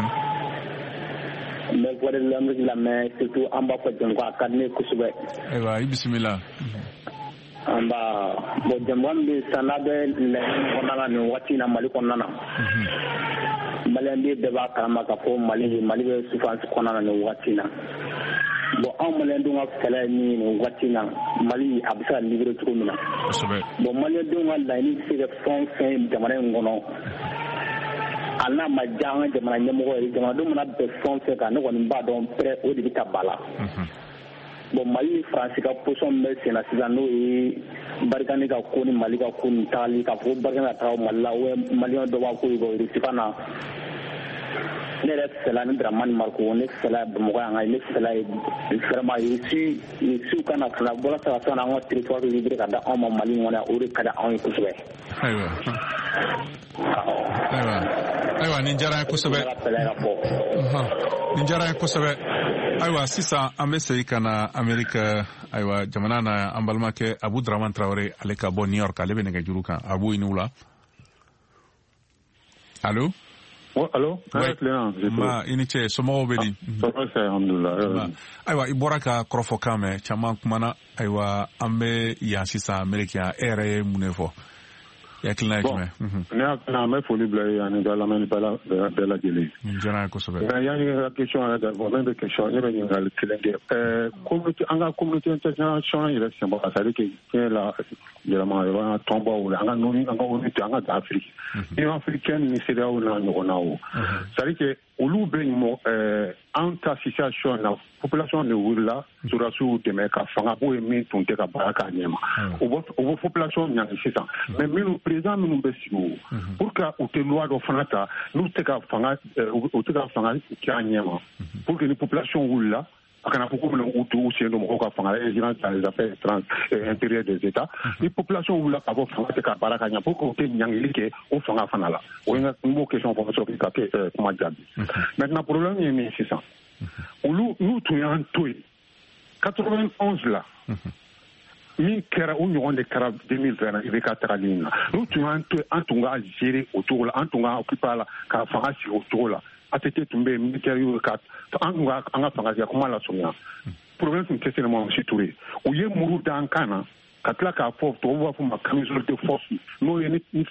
n bɛ voix de l'Amérique lamɛn surtout an b'a fɔ jɛmɔgɔ a ka di ne kosɛbɛ. Ayiwa i bisimila. an b'a bon jɛmɔgɔ min bɛ sisan n'a bɛ laɲini kɔnɔna na nin waati in na Mali kɔnɔna na. Malien bɛɛ b'a kalama ka fɔ Mali Mali bɛ souffrance kɔnɔna na nin waati in na. Bon anw Malien denw ka kɛlɛ ni nin waati in na Mali a bɛ se ka libérer cogo min na. Bon Malien denw ka laɲini bɛ se ka fɛn o fɛn jamana in kɔnɔ a n'a ma diya an ka jamana ɲɛmɔgɔ ye jamanadenw mana bɛn fɛn o fɛn kan ne kɔni b'a dɔn pɛrɛ o de bɛ taa ba la. Bon Mali ni Faransi ka position min bɛ sen na sisan n'o ye Barikani ka ko ni Mali ka ko ni taali ka fɔ Barikani ka taga Mali la ou Malien dɔ b'a ko ye ko Russie na ne yɛrɛ fɛla ni Dramane Mariko ne fɛla Bamakɔ yan ka ne fɛla ye vraiment Russie Russie kana fana walasa ka se ka an ka territoire libéré ka da anw ma Mali in kɔnɔ o de ka di anw ye kosɛbɛ. Ayiwa ayiwa ayiwa nin diyara n ye kosɛbɛ nin diyara n ye kosɛbɛ. Ayiwa sisan an bɛ segin ka na Ameriki ayiwa jamana na an balimakɛ Abu Dramane Traoré ale ka bɔ New York ale bɛ nɛgɛjuru kan Abu i ni wula. Allo. Oh, allo. Ma i ni ce somɔgɔw bɛ di. Ayiwa i bɔra ka kɔrɔfɔkan mɛn caman kumana ayiwa an bɛ yan sisan Ameriki yan e yɛrɛ ye mun de fɔ. Yakilina ye jumɛn? Ne hakilina an bɛ foli bila ye ani ka lamɛnnikɛla bɛɛ lajɛlen. Nin diyara n ye kosɛbɛ. Nka yanni n ka question yɛrɛ daminɛ ne bɛ question ne bɛ ɲininkali kelen kɛ. Ɛɛ communauté an ka communauté internationale yɛrɛ senbɔ c'est à dire que tiɲɛ la yɛlɛma yɔrɔ an ka tɔnbaw la an ka nɔni an ka unité an ka dan Afrique. Union africaine ni C E D E A O n'a ɲɔgɔnna o. C'est à dire que olu bɛ mɔ ɛɛ an ta situation na population de wulila surasiw dɛmɛ ka fanga bɔ ye min tun tɛ ka baara k'a ɲɛ ma. O bɛ o bɛ population ɲangi sisan. Mais minnu président minnu bɛ sigi o pour que u tɛ loi dɔ fana ta n'u tɛ ka fanga u tɛ ka fanga kɛ a ɲɛ ma pour que ni population wulila a kana fɔ ko minɛ u t'u sen don mɔgɔw ka fanga régionale dans les affaires intérieures des États ni population wulila ka bɔ fanga tɛ ka baara k'a ɲɛ pour que u tɛ ɲangili kɛ o fanga fana la o ye n b'o question fɔ sɔrɔ ka kɛ kuma jaabi. Maintenant problème ye min sisan olu n'u tun y'an to yen quatre-vingt-onze la min kɛra o ɲɔgɔn de kɛra deux mille vingt na i bɛ ka tagali in na n'u tun y'an to yen an tun ka gérer o cogo la an tun ka occuper a la ka fanga sigi o cogo la A T T tun bɛ yen militaire y'o ka an tun ka an ka fanga sigi kuma lasurunya problème tun tɛ se ma Misi Ture u ye muru da an kan na ka tila k'a fɔ tubabu b'a fɔ ma camisole de force n'o ye ni ni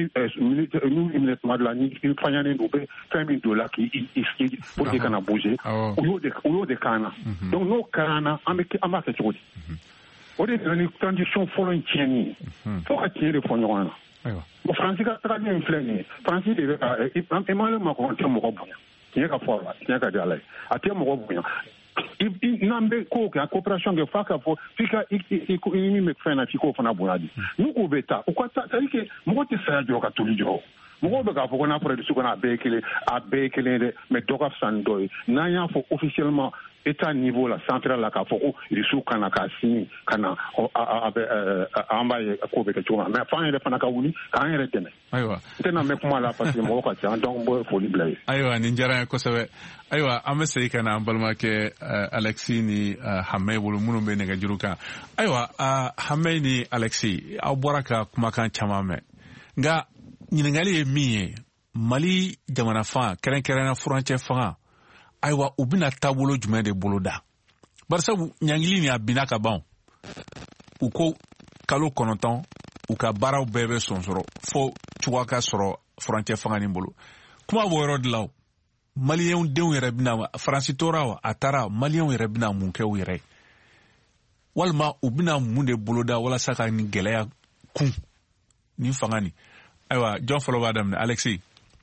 n'u minɛ tuma dɔ la ni faɲanen don u bɛ fɛn min don la k'i i pour que kana bouger u y'o de u y'o de k'an na donc n'o kɛra an na an bɛ an b'a kɛ cogo di o de nana ni transition fɔlɔ in tiɲɛni ye fo ka tiɲɛ de fɔ ɲɔgɔn na bon Faransi ka tagali in filɛ nin ye Faransi de bɛ ka Emmanuel Macron tɛ mɔgɔ bonya tiɲɛ ka fɔ a la tiɲɛ ka di Ala ye a tɛ mɔgɔ bonya n'an bɛ ko kɛ coopération kɛ f'a ka fɔ f'i ka i min bɛ fɛn na f'i k'o fana bonya di n'u k'o bɛ taa u ka taa c'est à dire que mɔgɔ tɛ saya jɔ ka toli jɔ mɔgɔw bɛ k'a fɔ ko n'a fɔra dusu kɔnɔ a bɛɛ ye kelen a bɛɛ ye kelen dɛ mais dɔ ka fisa ni dɔ ye n'an y'a fɔ officiellement État niveau la central la k'a fɔ ko dusu kana k'a sini ka na a bɛ an b'a ye k'o bɛ kɛ cogo min na mais f'an yɛrɛ fana ka wuli k'an yɛrɛ dɛmɛ. Ayiwa n tɛna mɛn kuma la parce que mɔgɔ ka ca donc n bɛ foli bila ye. Ayiwa nin diyara n ye kosɛbɛ ayiwa an bɛ segin ka na an balimakɛ Alexis ni Hamɛ bolo minnu bɛ nɛgɛjuru kan ayiwa Hamɛ ni Alexis aw bɔra ka kumakan caman mɛn nka ɲininkali ye min ye Mali jamana fan kɛrɛnkɛrɛnna furancɛ fanga ayiwa u bɛna taabolo jumɛn de bolo da barisabu ɲangili ni a binna ka ban u ko kalo kɔnɔntɔn u ka baaraw bɛɛ bɛ sɔn sɔrɔ fo cogoya ka sɔrɔ furancɛ fanga nin bolo kuma b'o yɔrɔ de la maliyɛnw denw yɛrɛ bɛna faransi tora wa a taara maliyɛnw yɛrɛ bɛna mun kɛ u yɛrɛ walima u bɛna mun de boloda walasa ka nin gɛlɛya kun nin fanga nin ayiwa jɔn fɔlɔ b'a daminɛ Alexis.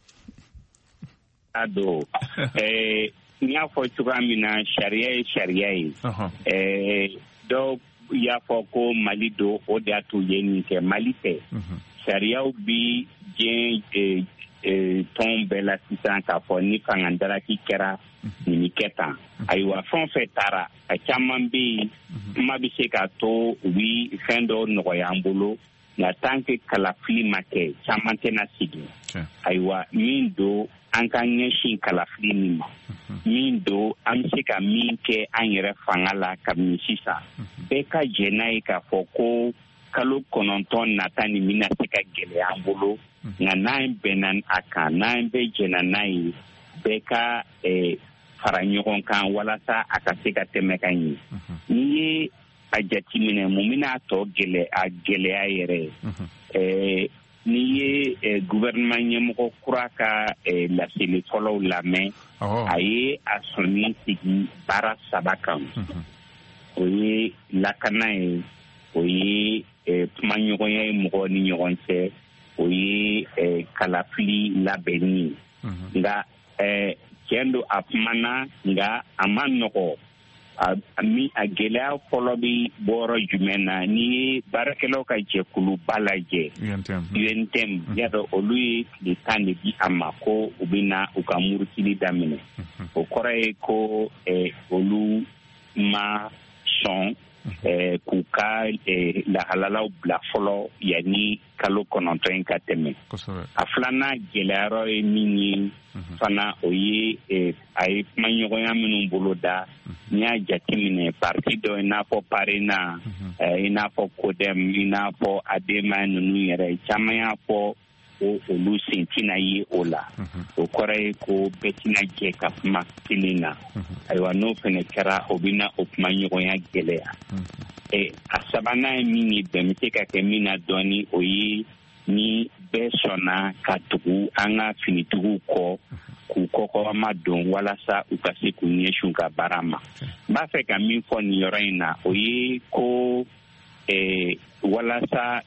ado eh n y'a fɔ cogoya min na sariya ye sariya ye eh dɔw y'a fɔ ko Mali do o de y'a to ye nin kɛ Mali tɛ sariyaw bi diɲɛ tɔn bɛɛ la sisan k'a fɔ ni fangadaraki kɛra nin bɛ kɛ tan ayiwa fɛn o fɛn taara a caman bɛ yen kuma bɛ se k'a to u bɛ fɛn dɔw nɔgɔya an bolo nka tant que kalafili ma kɛ caman tɛna sigi ayiwa min do an ka ɲɛsin kalafili min ma min do an bɛ se ka min kɛ an yɛrɛ fanga la kabini sisan bɛɛ ka jɛ n'a ye k'a fɔ ko kalo kɔnɔntɔn nata nin bɛna se ka gɛlɛya an bolo nka n'an bɛnna a kan n'an bɛ jɛna n'a ye bɛɛ ka fara ɲɔgɔn kan walasa a ka se ka tɛmɛ ka ɲɛ n'i ye a jateminɛ mun bɛna tɔ gɛlɛ a gɛlɛya yɛrɛ ye n'i ye gouvernement ɲɛmɔgɔ kura ka laseli fɔlɔw lamɛn a ye a sɔnni sigi baara saba kan o ye lakana ye o ye kumaɲɔgɔnya ye mɔgɔw ni ɲɔgɔn cɛ o ye kalafili labɛnni ye nka tiɲɛ don a kumana nka a ma nɔgɔ a gɛlɛya fɔlɔ bɛ bɔyɔrɔ jumɛn na n'i ye baarakɛlaw ka jɛkuluba lajɛ U N T M yadɔ olu ye tile tan de di a ma ko u bɛna u ka murutili daminɛ o kɔrɔ ye ko olu ma sɔn k'u ka lahalalaw bila fɔlɔ yanni kalo kɔnɔntɔn in ka tɛmɛ a filanan gɛlɛyayɔrɔ ye min ye fana o ye a ye kumaɲɔgɔnya minnu bolo da n'i y'a jateminɛ parti dɔ i n'a fɔ parena i n'a fɔ kodɛm i n'a fɔ adema ninnu yɛrɛ caman y'a fɔ ko olu sen tɛna ye o la o kɔrɔ ye ko bɛɛ tɛna jɛ ka kuma kelen na ayiwa n'o fana kɛra o bɛna o kumaɲɔgɔnya gɛlɛya a sabanan ye min ye bɛn bɛ se ka kɛ min na dɔɔni o ye ni bɛɛ sɔnna ka tugu an ka finitigiw kɔ k'u kɔkɔrɔma don walasa u ka se k'u ɲɛsin u ka baara ma n b'a fɛ ka min fɔ nin yɔrɔ in na o ye ko walasa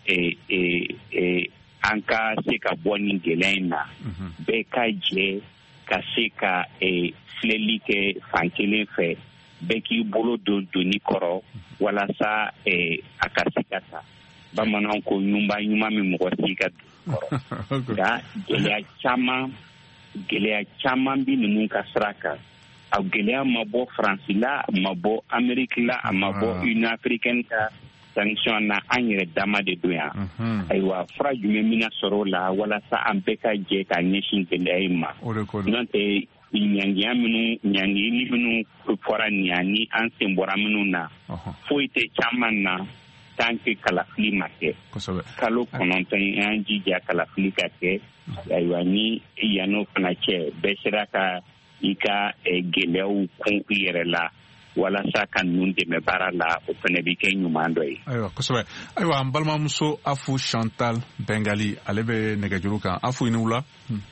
an ka se ka bɔ nin gɛlɛya in na bɛɛ ka jɛ ka se ka filɛli kɛ fan kelen fɛ bɛɛ k'i bolo don doni kɔrɔ walasa a ka se ka ta bamananw ko ɲuman ɲuman min mɔgɔ si ka don kɔrɔ nka gɛlɛya caman gɛlɛya caman bi ninnu ka sira kan a gɛlɛya ma bɔ faransi la a ma bɔ ameriki la a ma bɔ union africaine ka sanction na an yɛrɛ dama de don yan ayiwa fura jumɛn mina sɔrɔ o la walasa an bɛɛ ka jɛ ka ɲɛsin gɛlɛya in ma n'o tɛ ɲangiya minnu ɲangili minnu fɔra nin yan ni an sen bɔra minnu na foyi tɛ caman na tant que kalafili ma kɛ kalo kɔnɔntɔn an jija kalafili ka kɛ ayiwa ni yan'o fana cɛ bɛɛ sera ka i ka gɛlɛyaw kun i yɛrɛ la walasa ka ninnu dɛmɛ baara la o fana bɛ kɛ ɲuman dɔ ye. ayiwa kosɛbɛ ayiwa an balimamuso Afu Chantal Bengali ale bɛ nɛgɛjuru kan Afu i ni wula.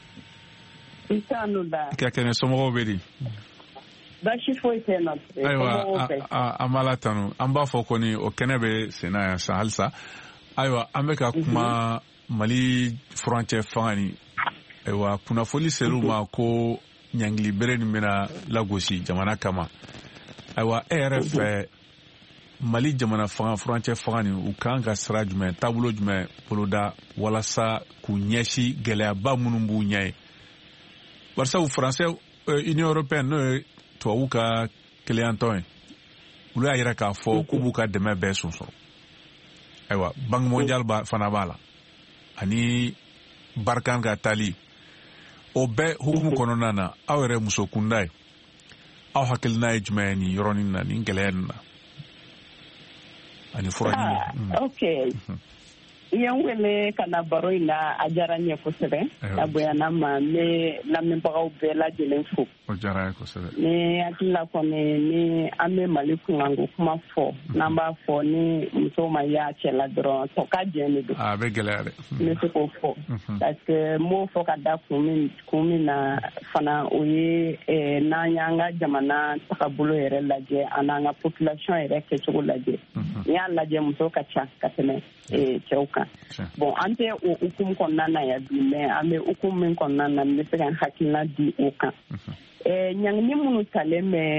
i ta n'u da. kɛ kɛnɛ somɔgɔw bɛ di. baasi foyi tɛ na. ayiwa an b'a la tanu an b'a fɔ kɔni o kɛnɛ bɛ sen na yan san halisa ayiwa an bɛ ka kuma Mali furancɛ fanga ni ayiwa kunnafoni ser'u ma ko ɲangili bere nin bɛna lagosi jamana kama ayiwa e yɛrɛ fɛ Mali jamana fanga furancɛ fanga ni u kan ka sira jumɛn taabolo jumɛn boloda walasa k'u ɲɛsin gɛlɛyaba minnu b'u ɲɛ ye barisabu faransɛ Union européenne n'o ye tubabu ka keleyantɔn ye olu y'a yɛrɛ k'a fɔ k'u b'u ka dɛmɛ bɛɛ sɔnsɔrɔ ayiwa banque mondiale fana b'a la ani Barkan ka tali o bɛɛ hukumu kɔnɔna na aw yɛrɛ muso kunda ye aw hakilina ye jumɛn ye nin yɔrɔnin na nin gɛlɛya nin na ani fura ɲini. ok yan wele kana baro in na a diyara n ye kosɛbɛ a bonyana ma n bɛ lamɛnbagaw bɛɛ lajɛlen fo o diyara ye kosɛbɛ ni hakilila kɔni ni an bɛ mali kunkanko kuma fɔ n'an b'a fɔ ni muso ma y'a cɛ la dɔrɔn tɔ ka jɛn de don a bɛ gɛlɛya dɛ n bɛ se k'o fɔ parce que n b'o fɔ ka da kun min kun min na fana o ye n'an y'an ka jamana tagabolo yɛrɛ lajɛ an n'an ka population yɛrɛ kɛcogo lajɛ n y'a lajɛ muso ka ca ka tɛmɛ cɛw kan bon an tɛ o hukumu kɔnɔna na yan bi mais an bɛ hukumu min kɔnɔna na n bɛ se ka n hakilina di o kan ɲangini minnu talen bɛ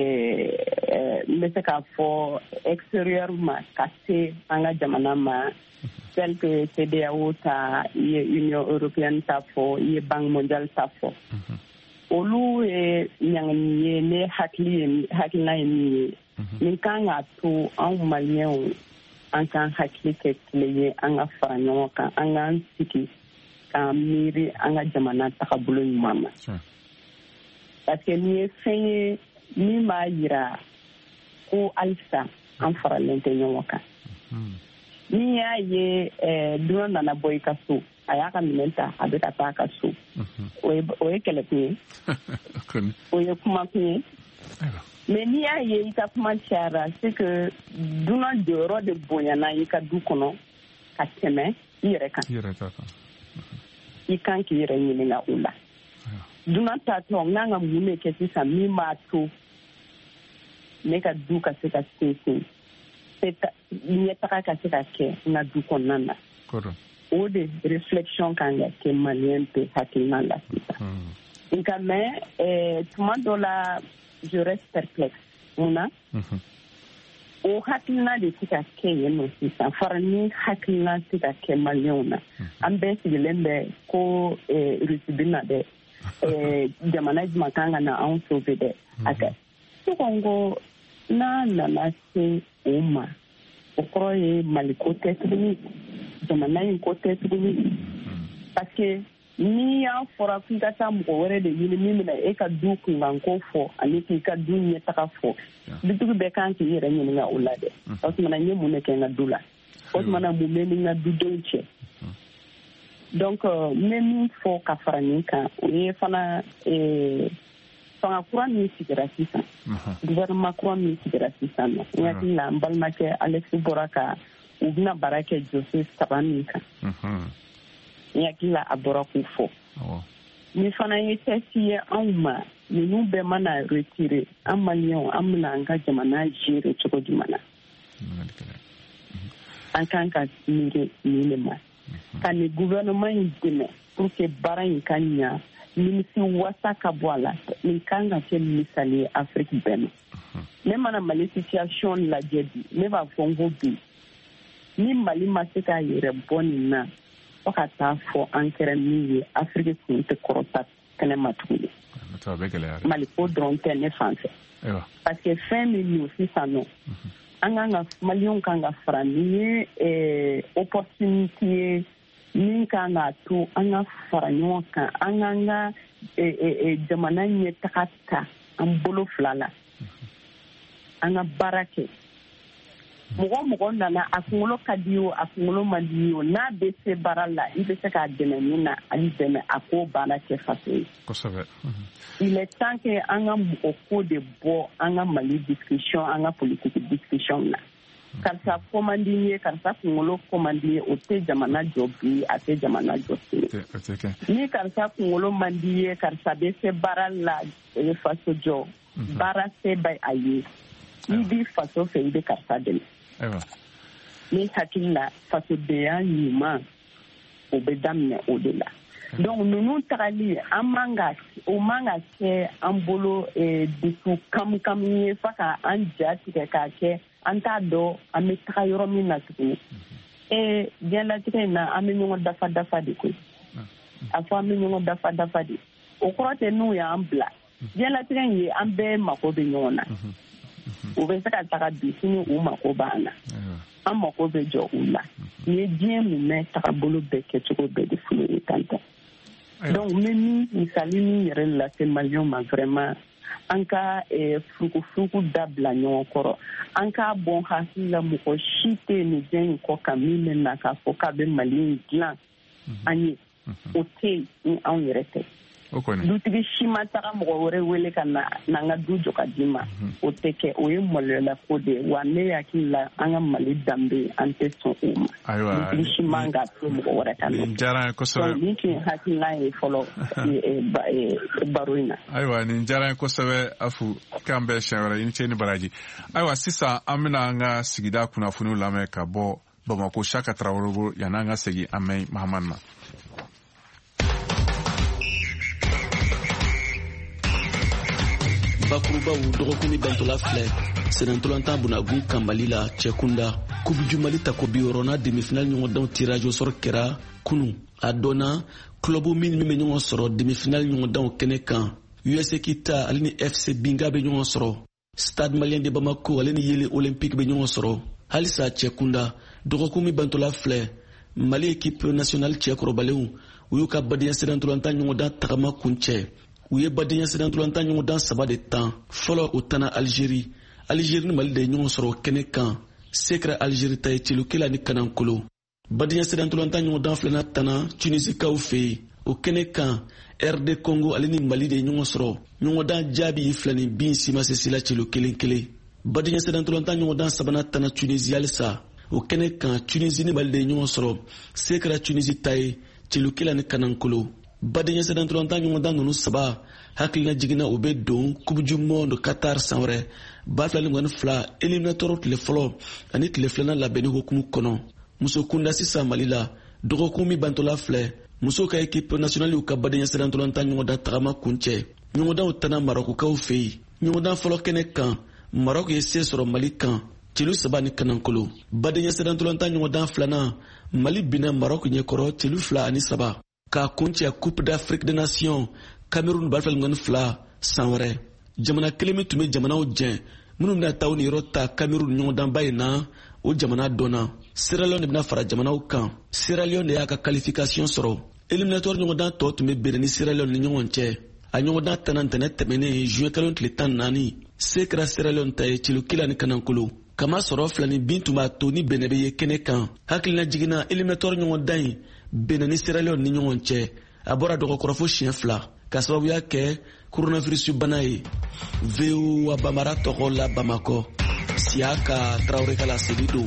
n bɛ se k'a fɔ extérieur ma ka se an ka jamana ma tel que C D A O ta i ye Union européenne ta fɔ i ye Banque mondiale ta fɔ olu ye ɲangini ye ne hakili hakilina ye min ye nin kan ka to anw maliyɛnw an kan hakili kɛ kelen ye an ka fara ɲɔgɔn kan an k'an sigi k'an miiri an ka jamana tagabolo ɲuman ma parce que nin ye fɛn ye min b'a jira ko halisa an faralen tɛ ɲɔgɔn kan ni y'a ye dunan nana bɔ i ka so a y'a ka minɛn ta a bɛ ka taa a ka so o ye kɛlɛkun ye o ye kumakun ye mais n'i y'a ye i ka kuma cayara c'est que dunan jɔyɔrɔ de bonyana i ka du kɔnɔ ka tɛmɛ i yɛrɛ kan i kan k'i yɛrɛ ɲininka o la dunan tatɔ n kan ka mun de kɛ sisan min b'a to ne ka du ka se ka sinsin ɲɛtaga ka se ka kɛ n ka du kɔnɔna na o de réflexion kan ka kɛ maliyɛn bɛɛ hakilina la sisan nka mais tuma dɔ la je reste perplexe munna o hakilina de tɛ ka kɛ yen nɔ sisan fara ni hakilina tɛ ka kɛ maliyɛnw na an bɛɛ sigilen bɛ ko rusi bɛ na dɛ jamana jumɛn kan ka na anw sauver dɛ a kɛ ne ko n ko n'a nana se o ma o kɔrɔ ye mali ko tɛ tuguni jamana in ko tɛ tuguni parce que n'i y'a fɔra k'i ka taa mɔgɔ wɛrɛ de ɲini min bɛna e ka du kunkanko fɔ ani k'i ka du ɲɛtaga fɔ dutigi bɛɛ kan k'i yɛrɛ ɲininka o la dɛ o tumana n ye mun de kɛ n ka du la o tumana mun bɛ ni n ka dudenw cɛ donc n bɛ min fɔ ka fara nin kan o ye fana fanga kura min sigira sisan gouvernement kura min sigira sisan nɔ n hakili la n balimakɛ Alex bɔra ka u bɛna baara kɛ jose saba min kan n hakili la a bɔra k'u fɔ ni fana ye test ye anw ma ninnu bɛɛ mana retirer an maliyɛnw an bɛna an ka jamana gérer cogo jumɛn na an kan ka miiri nin de ma ka ni gouvernement in dɛmɛ pour que baara in ka ɲa nimisi wasa ka bɔ a la nin kan ka kɛ misali ye Afrique bɛɛ ma ne mana Mali situation lajɛ bi ne b'a fɔ n ko bi ni Mali ma se k'a yɛrɛ bɔ nin na fo ka taa fɔ an kɛra min ye Afrique kun tɛ kɔrɔta kɛnɛma tuguni Mali ko dɔrɔn tɛ ne fan fɛ parce que fɛn min y'o sisan nɔ an kan ka maliyɛnw kan ka fara nin ye opportunité ye min kan ka to an ka fara ɲɔgɔn kan an k'an ka jamana ɲɛtaga ta an bolo fila la an ka baara kɛ mɔgɔ mɔgɔ nana a kunkolo ka di o a kunkolo man di o n'a bɛ se baara la i bɛ se k'a dɛmɛ min na ani dɛmɛ a k'o baara kɛ faso ye kosɛbɛ il est temps que an ka mɔgɔ ko de bɔ an ka Mali discussion an ka politique discussion na karisa ko man di ye karisa kunkolo ko man di ye o tɛ jamana jɔ bi a tɛ jamana jɔ sini ni karisa kunkolo man di ye karisa bɛ se baara la faso jɔ baara se bɛ a ye i b'i faso fɛ i bɛ karisa dɛmɛ ni hakili la fasodeya ɲuman o bɛ daminɛ o de la donc ninnu tagali an man ka o man ka kɛ an bolo dusu kamukami ye fo ka an ja tigɛ k'a kɛ an t'a dɔn an bɛ taga yɔrɔ min na tuguni ee diɲɛlatigɛ in na an bɛ ɲɔgɔn dafa dafa de koyi a fɔ an bɛ ɲɔgɔn dafa dafa de o kɔrɔ tɛ n'u y'an bila diɲɛlatigɛ in ye an bɛɛ mako bɛ ɲɔgɔn na u bɛ se ka taga bi sini u mako b'an na an mako bɛ jɔ u la ni ye diɲɛ minɛ tagabolo bɛɛ kɛcogo bɛɛ de funu ye tan tɛ donc n bɛ min misali min yɛrɛ lase maliyɛnw ma vraiment an ka furukufuruku dabila ɲɔgɔn kɔrɔ an k'a bɔn hakili la mɔgɔ si tɛ nin diɲɛ in kɔ kan min bɛ na k'a fɔ k'a bɛ mali in dilan an ye o tɛ yen ni anw yɛrɛ tɛ dutigi si ma taga mɔgɔ wɛrɛ wele ka na n'an ka du jɔ ka di ma o tɛ kɛ o ye maloyala ko de ye wa ne hakili la an ka mali danbe an tɛ sɔn o ma dutigi si man ka to mɔgɔ wɛrɛ ka nɔ donc nin tun ye hakilina ye fɔlɔ baro in na. Ayiwa nin diyara n ye kosɛbɛ Afu k'an bɛɛ siɲɛ wɛrɛ i ni ce ni baraji. Ayiwa sisan an bɛna an ka sigida kunnafoniw lamɛn ka bɔ Bamako Saka Tarawele bolo yan'an ka segin Amɛ Mahamani ma. Bakurubaw dɔgɔkun min bɛntɔla filɛ sɛnɛntolantan Bunagun kan Mali la Cɛkunda Coupe du Mali tako bi wɔɔrɔnan demi-finale ɲɔgɔndanw tirage au sort kɛra kunun a dɔnna club min min bɛ ɲɔgɔn sɔrɔ demi-finale ɲɔgɔndanw kɛnɛ kan U S A Kita ale ni F C Binga bɛ ɲɔgɔn sɔrɔ Stade Malien de Bamako ale ni Yele Olympique bɛ ɲɔgɔn sɔrɔ halisa Cɛkunda dɔgɔkun min bɛntɔla filɛ Mali équipe nationale cɛkɔrɔbalenw u y'u ka badenya sɛnɛntolantan ɲɔgɔndan tagama kun cɛ u ye badenya sɛnɛntolantan ɲɔgɔndan saba de tan fɔlɔ u tana Algérie Algérie ni Mali de ye ɲɔgɔn sɔrɔ kɛnɛ kan se kɛra Algérie ta ye Cɛlukela ni Kanankolo badenya sɛnɛntolantan ɲɔgɔndan filanan tana Tunisikaw fɛ yen o kɛnɛ kan R D Congo ale ni Mali de ye ɲɔgɔn sɔrɔ ɲɔgɔndan jaabi fila ni bin si ma se sila Cɛlu kelen kelen badenya sɛnɛntolantan ɲɔgɔndan sabanan tana Tunisie halisa o kɛnɛ kan Tunisie ni Mali de ye ɲɔgɔn sɔrɔ se kɛra Tunisie ta ye Cɛlukela ni Kanankolo badenya sɛnɛntolantan ɲɔgɔndan ninnu saba hakilina jiginna u bɛ don Coupe du Monde Qatar san wɛrɛ ba fila ni mugan ni fila éliminatoire tile fɔlɔ ani tile filanan labɛnni hukumu kɔnɔ muso kunda sisan Mali la dɔgɔkun min bantɔla filɛ musow ka équipe nationale ka badenya sɛnɛntolantan ɲɔgɔndan tagama kun cɛ ɲɔgɔndanw tana Marokukaw fɛ yen ɲɔgɔndan fɔlɔ kɛnɛ kan Maroc ye se sɔrɔ Mali kan Cɛlu saba ni Kanankolo badenya sɛnɛntolantan ɲɔgɔndan filanan Mali binna Maroc ɲɛkɔrɔ Cɛlu fila ani saba k'a kun cɛ Coupe d'Afrique des Nations Cameroun ba fila ni fila san wɛrɛ jamana kelen min tun bɛ jamanaw jɛn minnu bɛna taa ni yɔrɔ ta Cameroun ɲɔgɔndanba in na o jamana dɔnna Sierra Leone de bɛna fara jamanaw kan Sierra Leone de y'a ka qualification sɔrɔ éliminatoire ɲɔgɔndan tɔ tun bɛ bɛn ni Sierra Leone ni ɲɔgɔn cɛ a ɲɔgɔndan tana ntɛnɛ tɛmɛnen juin kalo tile tan naani se kɛra Sierra Leone ta ye Cɛlukela ni Kanankolo kama sɔrɔ fila ni bin tun b'a to ni Benin bɛ ye kɛnɛ kan hakilina jiginna éliminatoire ɲɔgɔndan in Benin ni Sierra Leone ni ɲɔgɔn cɛ a bɔra dɔgɔkɔrɔ fo siɲɛ fila ka sababuya kɛ coronavirus bana ye V O A Bamara tɔgɔ la Bamakɔ Siaka Traoré ka laseli don.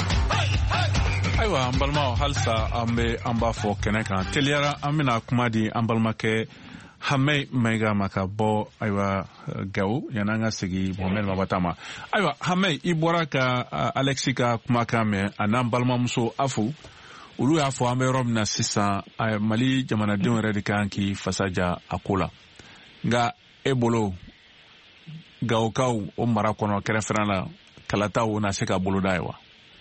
Ayiwa an balimaw halisa an bɛ an b'a fɔ kɛnɛ kan teliyara an bɛna kuma di an balimakɛ Hamɛ Mayiga ma ka bɔ ayiwa Gawo yan'an ka segin Mohamed Mabata ma. Ayiwa Hamɛ i bɔra ka Alexis ka kumakan mɛn a n'an balimamuso Afu olu y'a fɔ an bɛ yɔrɔ min na sisan Mali jamanadenw yɛrɛ de kan k'i fasaja a ko la nka e bolo Gawokaw o mara kɔnɔ kɛrɛfɛla la kalataw na se ka boloda ye wa?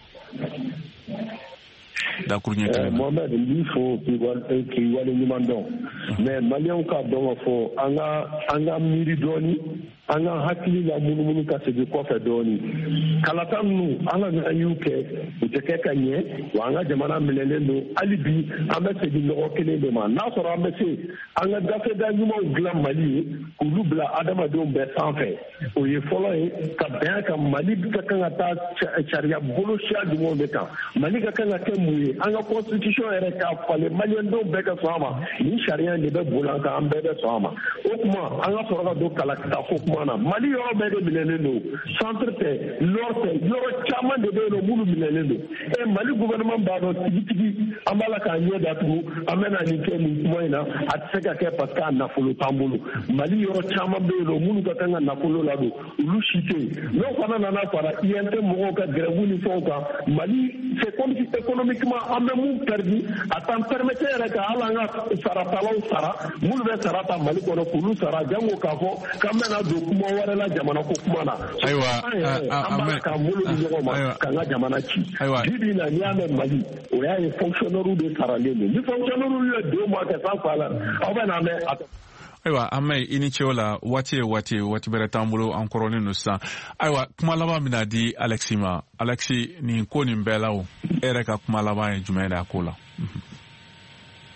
Mohamed n b'i fo k'i wale ɲuman dɔn mais maliyɛnw k'a dɔn ka fɔ an ka miiri dɔɔni an ka hakili la munumunu ka segin kɔfɛ dɔɔni kalata ninnu an ka ɲɔgɔn y'u kɛ u tɛ kɛ ka ɲɛ wa an ka jamana minɛlen don hali bi an bɛ segin nɔgɔ kelen de ma n'a sɔrɔ an bɛ se an ka gafeda ɲumanw dilan Mali ye k'olu bila adamadenw bɛɛ sanfɛ o ye fɔlɔ ye ka bɛn kan Mali ka kan ka taa sariya bolo siya jumɛnw de kan Mali ka kan ka kɛ mun ye an ka constitution yɛrɛ k'a falen maliyɛndenw bɛɛ ka sɔn a ma nin sariya de bɛ boli an kan an bɛɛ bɛ sɔn a ma o kuma an ka sɔrɔ ka don kalakita ko kuma na Mali yɔrɔ bɛɛ de minɛlen don centre tɛ nord tɛ yɔrɔ caman de bɛ yen nɔ minnu minɛlen don ɛ Mali gouvernement b'a dɔn tigitigi an b'a la k'a ɲɛ datugu an bɛna nin kɛ nin kuma in na a tɛ se ka kɛ parce que a nafolo t'an bolo Mali yɔrɔ caman bɛ yen nɔ minnu ka kan ka nafolo ladon olu si tɛ yen n'o fana nana fara I N T mɔgɔw ka grève ni fɛnw kan Mali c'est comme si économiquement an bɛ mun perdu a t'an permettre yɛrɛ ka hali an ka saratalaw sara minnu bɛ sara ta Mali kɔnɔ k'olu sara jango k'a fɔ k'an bɛna don kuma wɛrɛ la jamana ko kuma na ayiwa an b'a k'an bolo di ɲɔgɔn ma k'an ka jamana ci bi bi in na n'i y'a mɛn Mali o y'a ye fonctionnaires de saralen don ni fonctionnaires ye deux mois kɛ sans salaire aw bɛ na mɛn ayiwa an mɛ i ni cɛw la waati ye waati ye waati bɛrɛ t'an bolo an kɔrɔlen don sisan ayiwa kuma laban bɛna di Alexis ma Alexis nin ko nin bɛɛ la o e yɛrɛ ka kuma laban ye jumɛn de a ko la?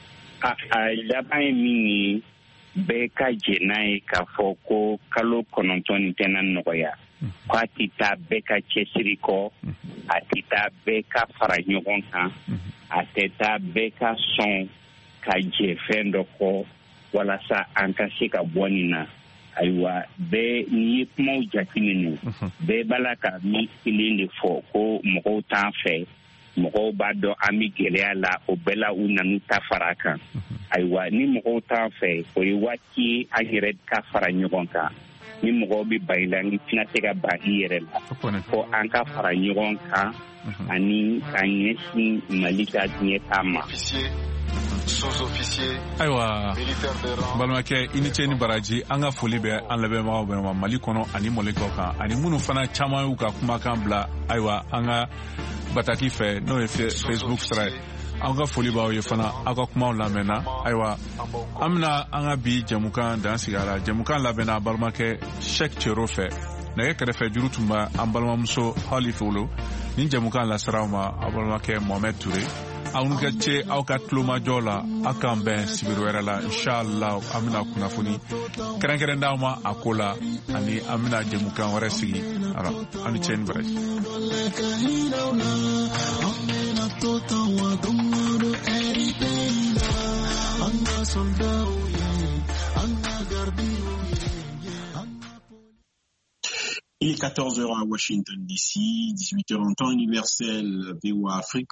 a laban ye min ye bɛɛ ka jɛ n'a ye k'a fɔ ko kalo kɔnɔntɔn nin tɛna nɔgɔya ko a tɛ taa bɛɛ ka cɛsiri kɔ a tɛ taa bɛɛ ka fara ɲɔgɔn kan a tɛ taa bɛɛ ka sɔn ka jɛ fɛn dɔ kɔ walasa an ka se ka bɔ nin na ayiwa bɛɛ n'i ye kumaw jateminɛ bɛɛ b'a la ka min kelen de fɔ ko mɔgɔw t'an fɛ mɔgɔw b'a dɔn an bɛ gɛlɛya la o bɛɛ la u nanu ta fara a kan ayiwa ni mɔgɔw t'an fɛ o ye waati ye an yɛrɛ ka fara ɲɔgɔn kan ni mɔgɔw bɛ ba i la ni tɛna se ka ba i yɛrɛ la fɔ an ka fara ɲɔgɔn kan ani ka ɲɛsin Mali ka ɲɛtaa ma. Ayiwa balimakɛ i ni ce ni baraji an ka foli bɛ an lamɛnbagaw bɛɛ ma Mali kɔnɔ ani Mɔlikaw kan ani minnu fana caman y'u ka kumakan bila ayiwa an ka bataki fɛ n'o ye Facebook sira ye an ka foli b'aw ye fana aw ka kumaw lamɛnna ayiwa an bɛna an ka bi jɛmukan dan sigi a la jɛmukan labɛnna balimakɛ Sɛki Cero fɛ nɛgɛ kɛrɛfɛ juru tun bɛ an balimamuso Hali Folo ni jɛmukan lasiraw ma a balimakɛ Mohamed Ture aw ni ka ce aw ka tulomajɔ la aw k'an bɛn sibiri wɛrɛ la inshallah an bɛna kunnafoni kɛrɛnkɛrɛn d'aw ma a ko la ani an bɛna jɛmukan wɛrɛ sigi ara an ni ce ni baraji. Il est quatorze heures à Washington D C, dix-huit heures en temps universel V O A Afrique.